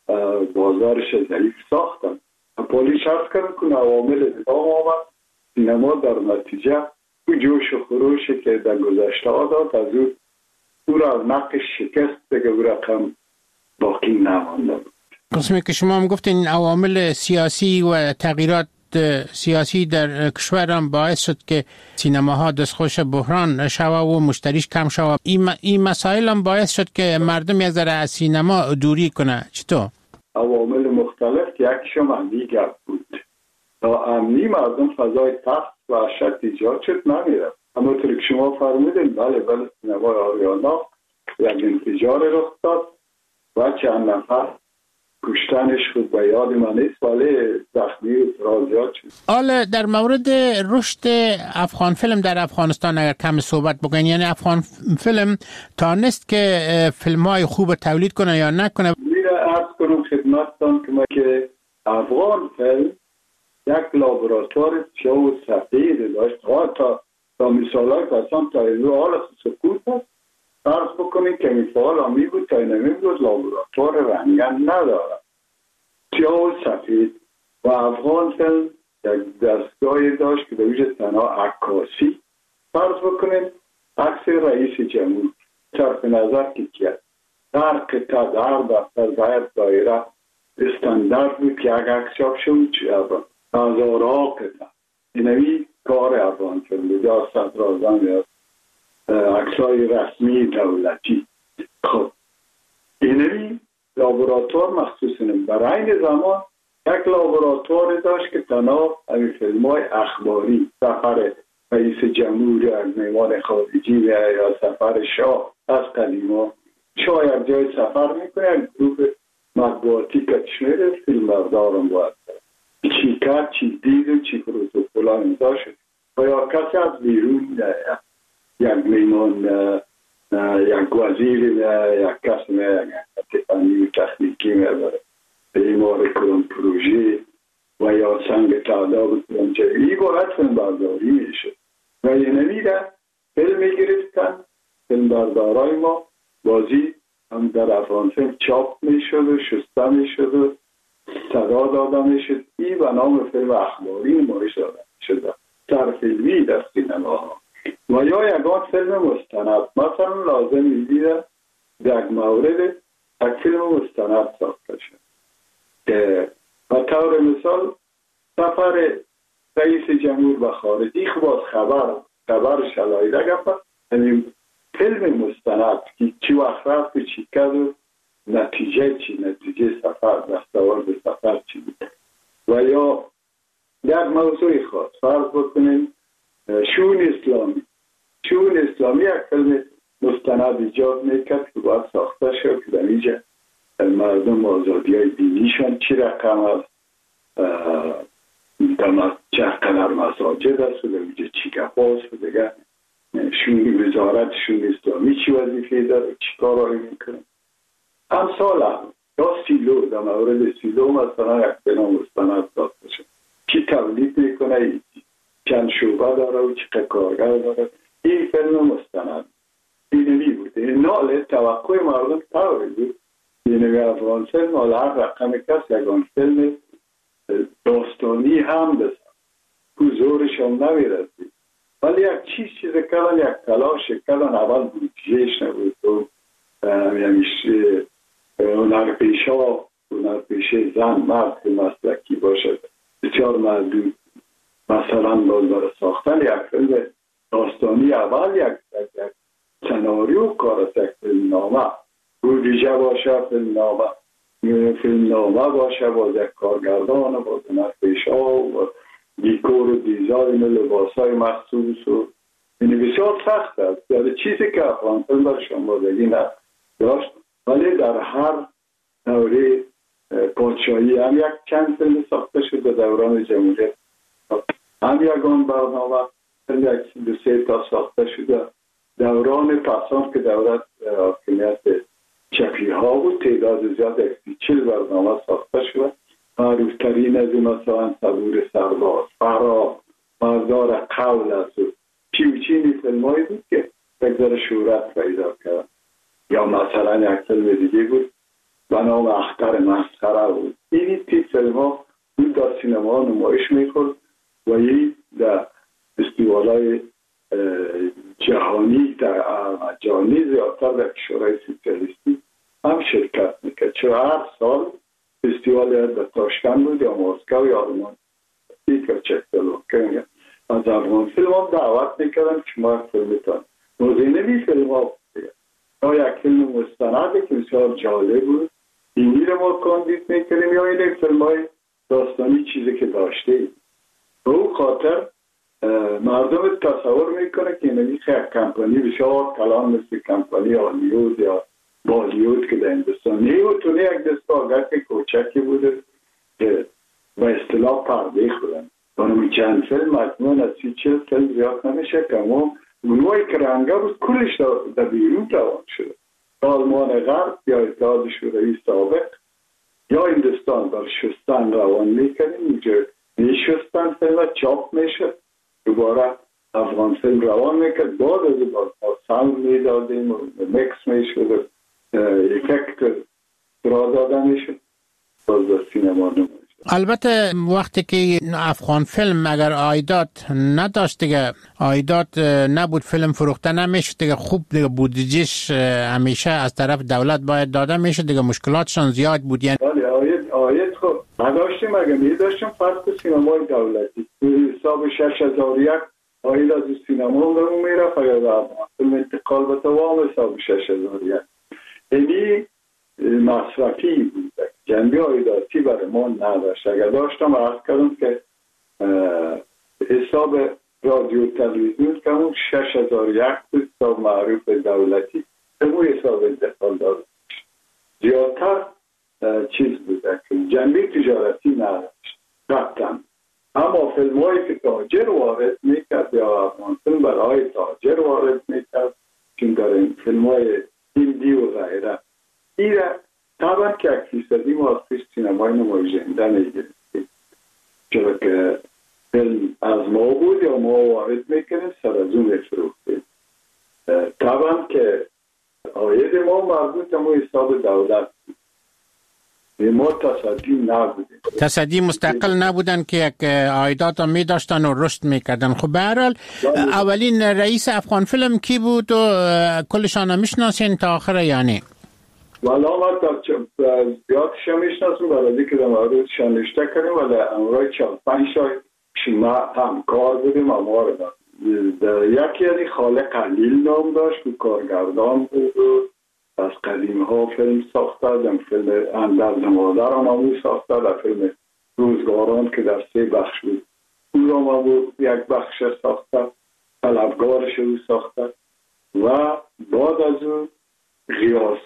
بازارش ضعیف ساختن. پولی شرط کردن که عوامل ادام آمد، سینما در نتیجه او جوش و خروشی که در گذشته ها داد از او را نقش شکست دیگه او رقم باقی نمانده بود. قسمی که شما هم گفتین عوامل سیاسی و تغییرات سیاسی در کشور هم باعث شد که سینماها دستخوش بحران شوه و مشتریش کم شوه. این مسائل هم باعث شد که مردم یک ذره از سینما دوری کنه. چطور؟ عوامل مختلف که یکیشم امنی گپ بود. تا امنی مردم فضای ترس و وحشت ایجاد شد نمیره. اما طور که شما فرمودین بله سینمای آریانا یک انفجار رخ داد و چند نفر کشتنش خود به یاد من نیست ولی زخمی اعتراضیات شد. حالا در مورد رشد افغان فیلم در افغانستان اگر کم صحبت بکنین، یعنی افغان فیلم تانست که فیلم های خوب تولید کنه یا نکنه؟ میره عرض کنم خدمتتان که افغان فیلم یک لابراتوار سیاه و سفید داشت. تا مثال های پسان تا اینو حال سکوت هست فرض بکنید که مثال همی بود تا اینمی بود لابراتوار رنگن نداره سیاه و سفید. و افغان فیلم یک دستگاهی داشت که دویش تنها عکاسی فرض بکنید عکس رئیس جمهور صرف نظر که کرد در قطعه در دفتر باید دایره استاندارد بود که یک عکس چاپ شد هزارها قطعه اینوی کار افغان فیلم بود یا صدرازم یا عکسای رسمی دولتی. خب اینوی لابراتوار مخصوصا برای این زمان یک لابراتوار داشت که تنها همین فیلم های اخباری سفر رئیس جمهور یا میوان خارجی یا سفر شاه از قدیما شاه یک جای سفر میکنه گروه مطبوعاتی کشمیر فیلم بردارم باید چی کرد چی دید و چی پروتوکول امضا شد و یا کسی از بیرون یک میمان یک وزیر یک کس یک فنی تکنیکی میبره بیمار کنم پروژه و یا سنگ تعداد کنم چه ای باید فیلم برداری میشه و یه نمیده فیلم میگرفتن فیلم بردارای ما بازی هم در افغان فیلم چاپ میشد و شسته میشد و صدا داده میشد ای و نام فیلم اخباری نمایش داده میشد در فیلمی در سینما ها و یا یکان فیلم مستند مثلا لازم میدیده یک مورد یک فیلم مستند ساخته شد که به طور مثال سفر رئیس جمهور به خارجی خواست خبر شلایده گفت یعنی فیلم مستند که چی وقت رفت چی کرد و نتیجه سفر دستاورد سفر چی بود و یا یک موضوع خاص فرض بکنیم شون اسلامی یک فیلم مستند ایجاد میکرد که باید ساخته شد که در اینجا مردم آزادی های دینیشان چی رقم است چه قدر مساجد است و در اینجا چی گفاست و دیگه وزارت شون اسلامی چی وظیفه داره چی کارهایی میکنه امثال هم یا سیلو در مورد سیلو مثلا یک فیلم مستند ساخته شد چی تولید میکنه چند شعبه داره و چی کارگر داره این فیلم مستند اینوی بود نال توقع مردم طوری بود اینوی افغان فیلم حالا هر رقم کس یکان فیلم داستانی هم بسن که زورش هم نمیرسید ولی یک چیز کردن یک تلاش کردن اول بودجهش نبود و همیشه هنرپیشه زن مرد که مسلکی باشد بسیار محدود مثلا برای ساختن یک فیلم داستانی اول یک سناریو کار است یک فیلم نامه بودجه باشه فیلم نامه باشه باز یک کارگردان باز هنرپیشه و دیکور و دیزاین و لباس های مخصوص و این بسیار سخت است یعنی چیزی که افغان فیلم در شنبادگی نداشت ولی در هر دوره پادشاهی هم یک چند فیلم ساخته شد در دوران جمهوریت هم یکان برنامه یک دو سه تا ساخته شده دوران پسان که دولت حاکمیت چپی ها بود تعداد زیاد 40 برنامه ساخته شده معروفترین از مثلا صبور سرباز فرا مردار قول است و چیوچینی فیلم هایی بود که بگذار شهرت پیدا کرد یا مثلا یک فیلم دیگه بود به نام اختر مسخره بود این تیپ فیلم ها بود در سینما نمایش میخورد و این در فستیوال‌های جهانی زیادتر در کشورهای سوسیالیستی هم شرکت میکرد چون هر سال فستیوال در تاشکند بود یا مسکو یا آلمان یا چکسلواکی از افغان فیلم هم دعوت میکردن که شما فیلمتان موزینوی فیلم ها یا یک فیلم مستنده که بسیار جالب بود اینی رو ما کاندید میکردیم یا این فیلم های داستانی چیزی که داشته ایم به او خاطر مردم تصور میکنه که اینوی خیلی کمپانی بسیار کلان مثل کمپانی هالیوود یا بالیوود که در هندوستان نیوتونه یک دستگاه کوچکی بوده که به اصطلاح پرده خودن دانمی چند فیلم مجموعا از 30-40 فیلم زیاد نمیشه که اما اونوایی که رنگه بود کلش در بیرون توان شده آلمان غرب یا اتحاد شوروی سابق یا هندوستان در شستن روان میکنیم، اینجا میشستن فیلم چاپ میشه، دوباره افغان فیلم روان میکرد، بعد از باز ساوند میدادیم و مکس میشد و افکت را داده میشد، باز در سینما نمیشه. البته وقتی که افغان فیلم اگر عایدات نداشت دیگه، عایدات نبود، فیلم فروخته نمیشه دیگه، خوب دیگه بودجهش همیشه از طرف دولت باید داده میشه دیگه، مشکلاتشان زیاد بود. یعنی بله عاید خب نداشتیم، اگر میداشتیم فرق سینمای دولتی حساب 6001 عاید از سینما برون میرفت، اگر در فیلم انتقال به دوام حساب 6001 یعنی مصرفی بود، جنبه عایداتی برای ما نداشت. اگر داشتم عرض کردم که حساب رادیو تلویزیون که اون 6001 بود، حساب معروف دولتی، اون حساب انتقال داد زیادتر چیز بود که جنبه تجارتی نداشت قطعا. اما فیلم هایی که تاجر وارد میکرد یا افغان فیلم برای تاجر وارد میکرد، چون در این فیلم های هندی و غیره ایره طبعا که 100% ما از پیش سینمای نمایشنده نگرفتیم، چرا که فیلم از ما بود یا ما وارد میکنیم سر از اون میفروختیم. طبعا که عاید ما مربوط به حساب دولت بود، ما تصدی نبودیم، تصدی مستقل نبودن که یک عایدات هم میداشتن و رشد میکردن. خب به هر حال اولین رئیس افغان فیلم کی بود و کلشان هم میشناسین تا آخره یعنی؟ والا ما تا زیادش هم میشناسیم، برای که در موردش نوشته کردیم، ولی امرای 4-5 ما همکار بودیم. اما یکی یعنی خالق قلیل نام داشت که کارگردان بود و از قدیم ها فیلم ساخته، در فیلم اندرز مادر هم او ساخته، در فیلم روزگاران که در 3 بخش بود او را ما بود یک بخش ساخته، طلبگارش او ساخته. و بعد از اون غیاس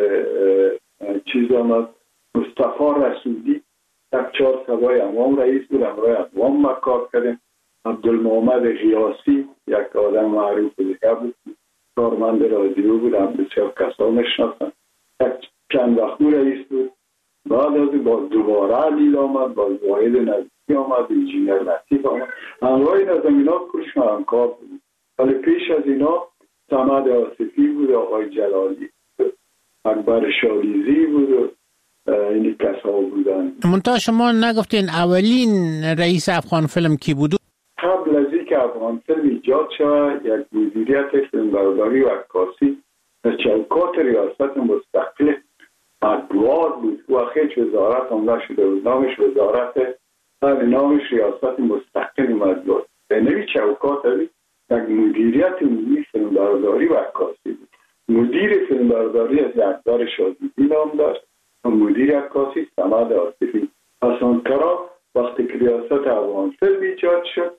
چیز آمد مصطفی رسولی، یک 4 سوای امام رئیس بود، امرای امام ما کار کردیم. عبدالمحمد غیاسی یک آدم معروف دیگه بود، کارمند رادیو بود، هم بسیار کسا میشناسن، یک چند وقت رئیس بود. بعد از باز دوباره علیل آمد، باز واحد نزدیکی آمد، انجینر لطیف آمد، همراه این از اینا کلش ما همکار بود. ولی پیش از اینا صمد آصفی بود، آقای جلالی بود، اکبر شالیزی بود و اینی کسا بودن. منتها شما نگفتین اولین رئیس افغان فیلم کی بود؟ قبل از اینکه افغان فیلم ایجاد شود، یک مدیریت فیلمبرداری و عکاسی در چوکات ریاست مستقل ادوار بود و هیچ وزارت هم نشده بود، نامش وزارت، نامش ریاست مستقل مدوار. به نوی چوکات بود یک مدیریت عمومی فیلمبرداری و عکاسی بود. مدیر فیلمبرداری از اکبر شالیزی نام داشت و مدیر عکاسی صمد آصفی. اصلا کرا وقتی که ریاست افغان فیلم ایجاد شد،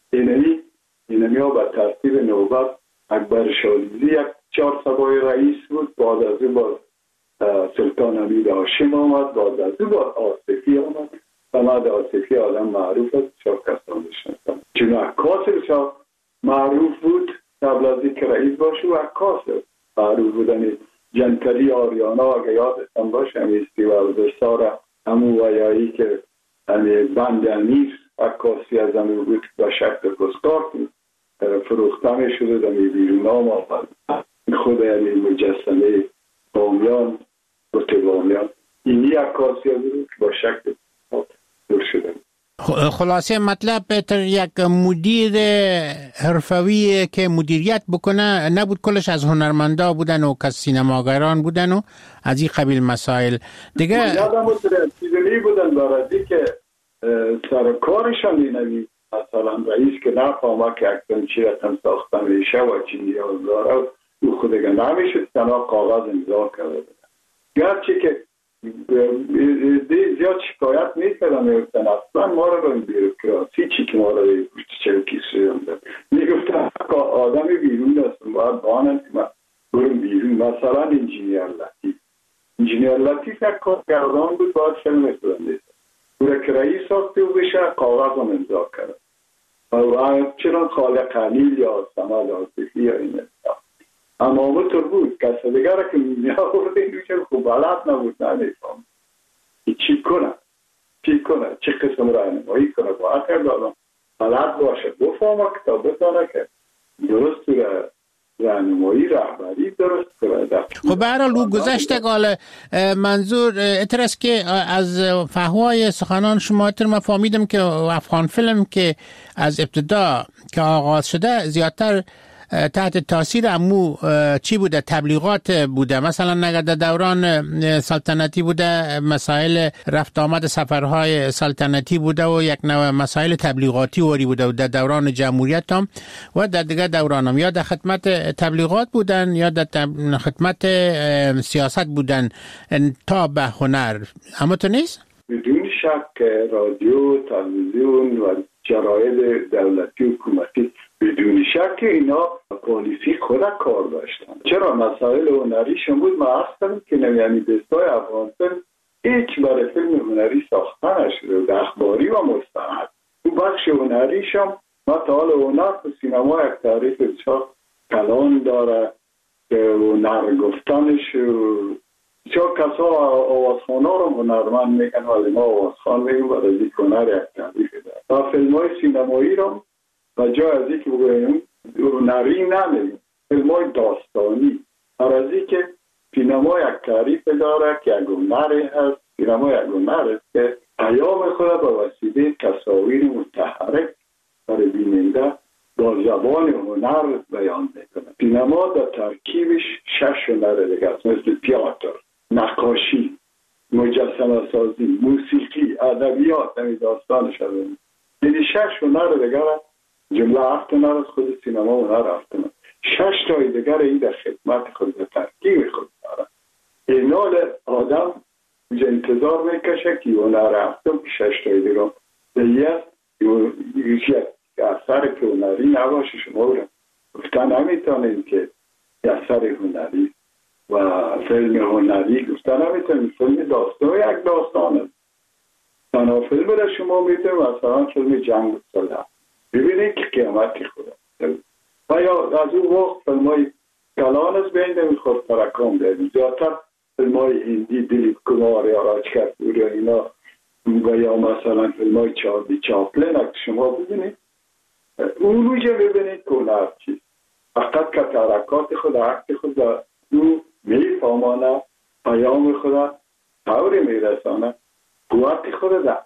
اینمی ها به ترتیب نوبت اکبر شالیزی یک 4 سوای رئیس بود، بعد از او باز سلطان حمید هاشم آمد، بعد از او باز آصفی آمد. صمد آصفی آدم معروف است، شاید کسان بشناسن، چون عکاس بسیار معروف بود قبل از اینکه رئیس باشه و عکاس معروف بودن. جنتری آریانا اگه یادتان باشه، همیستی و دستار همون ویایی که بند امیر عکاسی از همون بود و شکل کسکار فروخته می شده در بیرون نام آمد. خود یعنی مجسمه بامیان و تبامیان اینی عکاسی بود با شکل دور شده. خلاصه مطلب بهتر یک مدیر حرفوی که مدیریت بکنه نبود، کلش از هنرمندا بودن و که سینماگران بودن و از این قبیل مسائل دیگه. یادم بود چیزی بودن برای که سرکارشان اینمی، مثلا رئیس که نفهمه که اکتن چی رقم ساخته میشه و چی نیاز داره، او خودگه نمیشد تنها کاغذ امضا کرده. گرچه که زیاد شکایت میکردم، میگفتن اصلا ما رو به بیروکراسی چی که ما رو به چوکی سویان میگفتن آدم بیرون هستم باید بانم که من برم بیرون. مثلا انجینیر لطیف یک کارگردان بود، باید فیلم سرنده برای که رئیس ساخته و بشه کاغذ هم امضا کرد و چنان خالق قلیل یا صمد آصفی یا این اما همونطور بود. کسی دیگر که می آورده اینو که خوب بلد نبود، نمیفهم چی کنه چه قسم راهنمایی کنه باید دادم بلد باشه بفهمه کتاب بتانه که درست راهنمایی رهبری درست کنه. خب به هر حال او گذشته قال منظور اتر است که از فهوای سخنان شما اتر ما فهمیدم که افغان فیلم که از ابتدا که آغاز شده زیادتر تحت تاثیر امو چی بوده تبلیغات بوده، مثلا نگر در دوران سلطنتی بوده مسائل رفت آمد سفرهای سلطنتی بوده و یک نوع مسائل تبلیغاتی وری بوده و در دوران جمهوریت هم و در دیگر دوران هم یا در خدمت تبلیغات بودن یا در خدمت سیاست بودن تا به هنر. اما تو نیست؟ بدون شک رادیو، تلویزیون و جراید دولتی و حکومتی بدون شک اینا پالیسی خود کار داشتن. چرا مسائل هنریشون بود؟ ما اصلا که نمیانی دستای افغان فیلم هیچ برای فیلم هنری ساخته نشده در اخباری و مستند. تو بخش هنریشون ما تا حال هنر تو سینما یک تعریف بسیار کلان داره که هنر گفتنش بسیار کسا آوازخانه رو هنرمند میگن ولی ما آوازخان میگن و از یک هنر یک تعریف داره و فیلم های سینمایی رو و جای از این که بگویم هنری نمیگیم فیلم های داستانی هر از این که سینما یک تعریف داره که یک هنری هست. سینما یک هنر است که پیام خود به وسیله تصاویر متحرک برای بیننده با زبان هنر بیان میکنه. سینما در ترکیبش 6 هنر دیگه است، مثل تئاتر، نقاشی، مجسمه سازی، موسیقی، ادبیات، همین داستان شده. یعنی 6 هنر دیگه جمله 7 هنر از خود سینما هنر 7 هنر. 6 تای دیگر این در خدمت خود در ترکیب خود داره. اینال آدم انتظار میکشه که هنر 7 که 6 تای دیگر دیگه اثر که هنری نباشه شما رو گفتن نمیتونید که اثر هنری و فیلم هنری گفتن نمیتونید فیلم داستان یک داستان است. تنها فیلم را شما میتونید مثلا فیلم جنگ و صلح ببینید که قیامتی خود و یا از اون وقت فیلم های کلان است بینده میخواد ترکام داریم زیادتر فیلم های هندی دلیپ کمار یا راجکر یا اینا و یا مثلا فیلم های چارلی چاپلین اگه شما ببینید اونوجه ببینید که هنر چیست فقط که ترکات خود عکس خود او میفهمانه پیام خود طوری میرسانه قوت خود در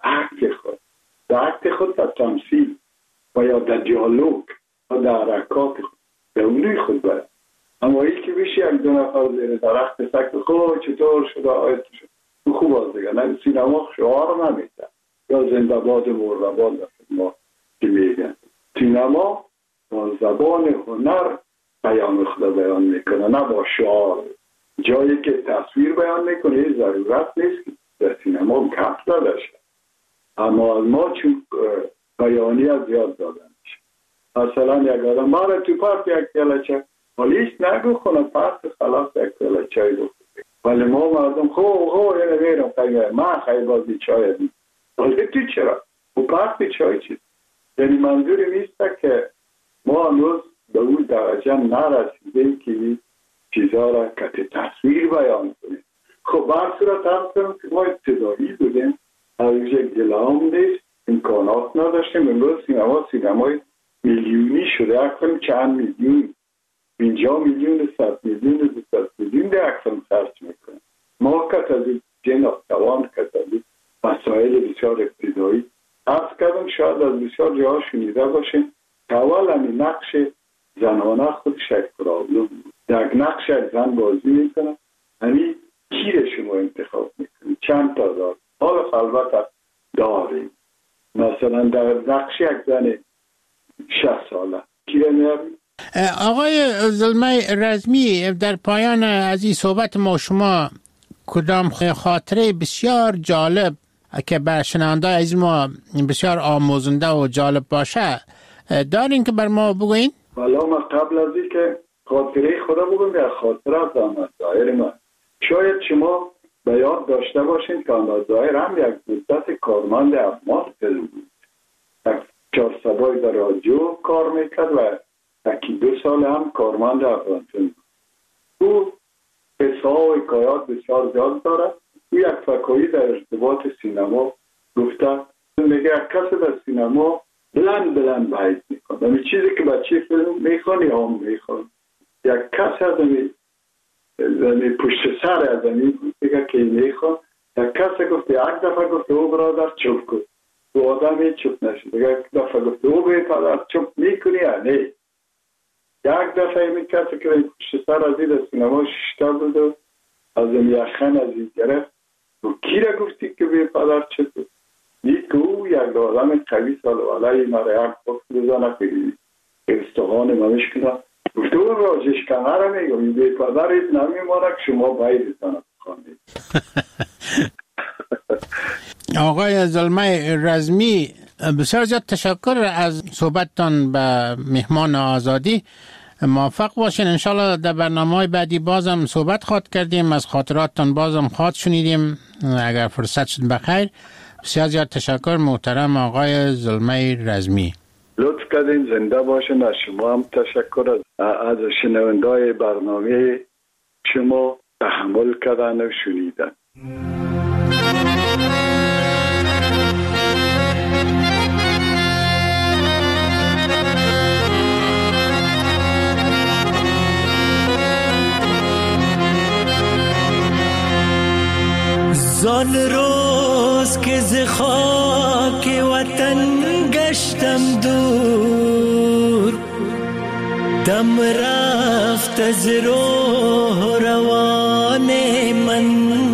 عکس خود در تمثیل و یا در دیالوگ و در حرکات خود در اونوی خود باید. اما این که بیشی یک دو نفر زیر درخت سکت خواه چطور شده آیت شد او خوب از دیگه نه سینما شعار نمیده یا زنده باد مردباد ما که میگن سینما با زبان هنر بیان خود بیان میکنه نه با شعار. جایی که تصویر بیان میکنه ضرورت نیست که در سینما گپ نداشته اما ما چون بیانی از یاد دادن میشه. مثلا یک آدم ما را تو پارک یک کلچه حالیش نگو خونه پارک خلاص یک کلچه گفت ولی ما مردم خواه یعنی میرم خیلی من خیلی بازی چای دیم ولی تو چرا؟ و پارک چای چیست؟ یعنی منظوری نیست که ما هنوز به اون درجه نرسیدیم که این چیزها را که تصویر بیان کنیم. خب بر صورت هم کنم که ما ابتدایی بودیم از یک گلام نیست امکانات نداشتیم. امروز سینمای میلیونی شده اکفلم چند میلیون 50 میلیون 100 میلیون 200 میلیون در اکفلم خرچ میکنیم. ما که از جناب توان که از مسائل بسیار ابتدایی عرض کردم شاید از بسیار جاها شنیده باشیم که اول همین نقش زنانه خود شک پرابلم بود. در نقش یک زن بازی میکنه همین کیر شما انتخاب میکنید چند تا دار حالا البته داریم مثلا در نقش یک زن 60 ساله کیر میاریم. آقای زلمه رزمی در پایان از این صحبت ما شما کدام خاطره بسیار جالب که به شنونده از ما بسیار آموزنده و جالب باشه دارین که بر ما بگوین؟ والا ما قبل از این که خاطره خدا بگویم یا خاطره از ظاهر من شاید شما به یاد داشته باشین که ظاهر هم یک مدت کارمند افغان فیلم بود. 4 سالای در رادیو کار میکرد و 1-2 سال هم کارمند افغان فیلم بود. او قصه و حکایات بسیار زیاد داره یک فکایی در ارتباط سینما گفته، میگه کسی در سینما بلند باید میکنه، همین چیزی که بچه فیلم میخوان یا هم میخوان. یک کس از همین پشت سر از همین میگه که میخوان، یک کس گفته، یک دفعه گفته او برادر چوب کن، و آدم چوب نشد. یک دفعه گفته او برادر چوب میکنی یا نه. یک دفعه این کسی که پشت سر از این سینما ششته بود و از این یخن از این گرفت و کی را گفتی که برادر چوب کن؟ دید که او یک آدم قوی سالواله مرا یک پاک بزنه که استخوان ممش کنه. گفته اون راجش کنه را میگم این بیپدر ایت نمیمانه که شما باید بزنه بخواندید. آقای زلمه رزمی، بسیار زیاد تشکر از صحبتتان به مهمان آزادی. موفق باشین. انشالله در برنامه‌های بعدی بازم صحبت خواهد کردیم، از خاطراتتان بازم خواهد شنیدیم اگر فرصت شد بخیر. بسیار زیاد تشکر محترم آقای زلمه رزمی. لطف کردین، زنده باشین. از شما هم تشکر، از شنونده‌های برنامه شما تحمل کردن و شنیدن. زان روز که ز خاک وطن گشتم دور، دم رفت از روح روان من.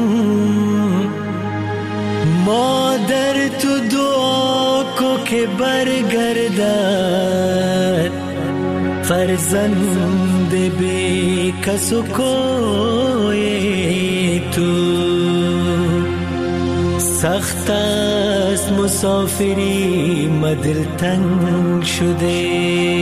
مادر تو دعا کو که برگردد فرزند بی کس و کوی تو. سخت است مسافری مدل تنگ شده،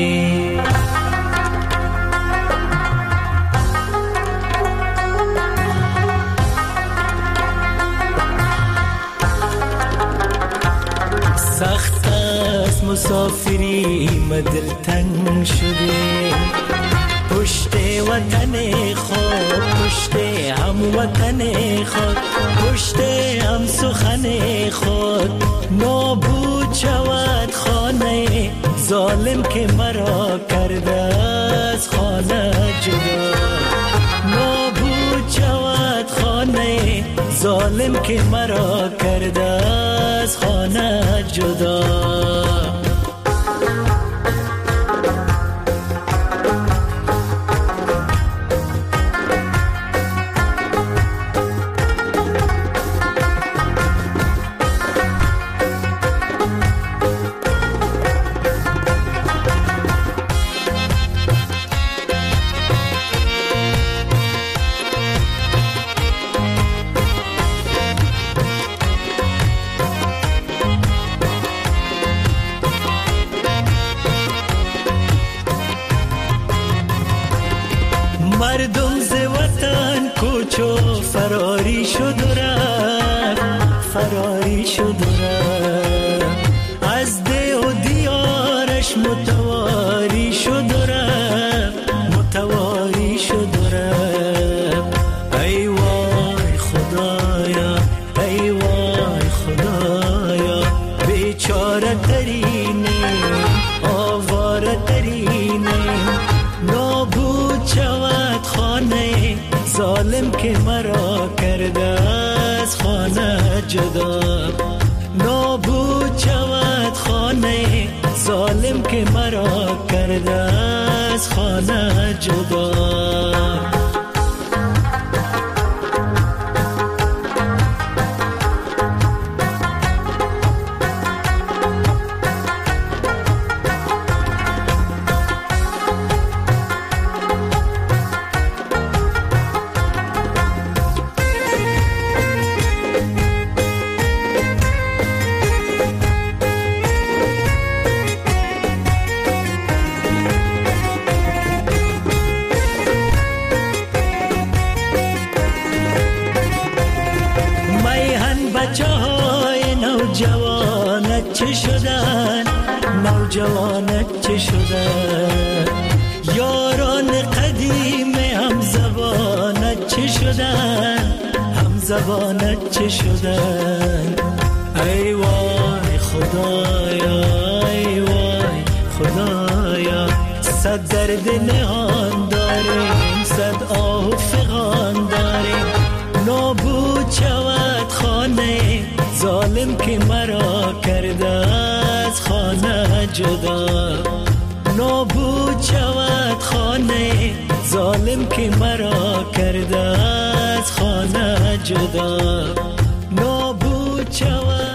سخت است مسافری مدل تنگ شده. پشت وطن خود، پشت هم وطن خود، پشت هم سخن خود نابود شود خانه ظالم که مرا کرده از خانه جدا. نابود شود خانه ظالم که مرا کرده از خانه جدا. مردم ز وطن کوچو فراری شد و رفت، فراری شد و رفت. از ده و دیارش متواری شد و رفت، متواری شد و رفت. ای وای خدایا، ای وای خدایا، بیچاره ترینیم، آواره ترینیم. نابود شود خانه ظالم که مرا کرده از خانه جدا. نابود شود خانه ظالم که مرا کرده از خانه جدا. نوجوانت چه شدن، نوجوانت چه شدن. یاران قدیم هم زبانت چه شدن، هم زبانت چه شدن؟ ای وای خدایا، ای وای خدایا، صد درد نهان داریم، صد آه و فغان داریم. نابود شود خانه ظالم که مرا کرده از خانه جدا. نابود شود خانه ظالم که مرا کرده از خانه جدا. نابود شود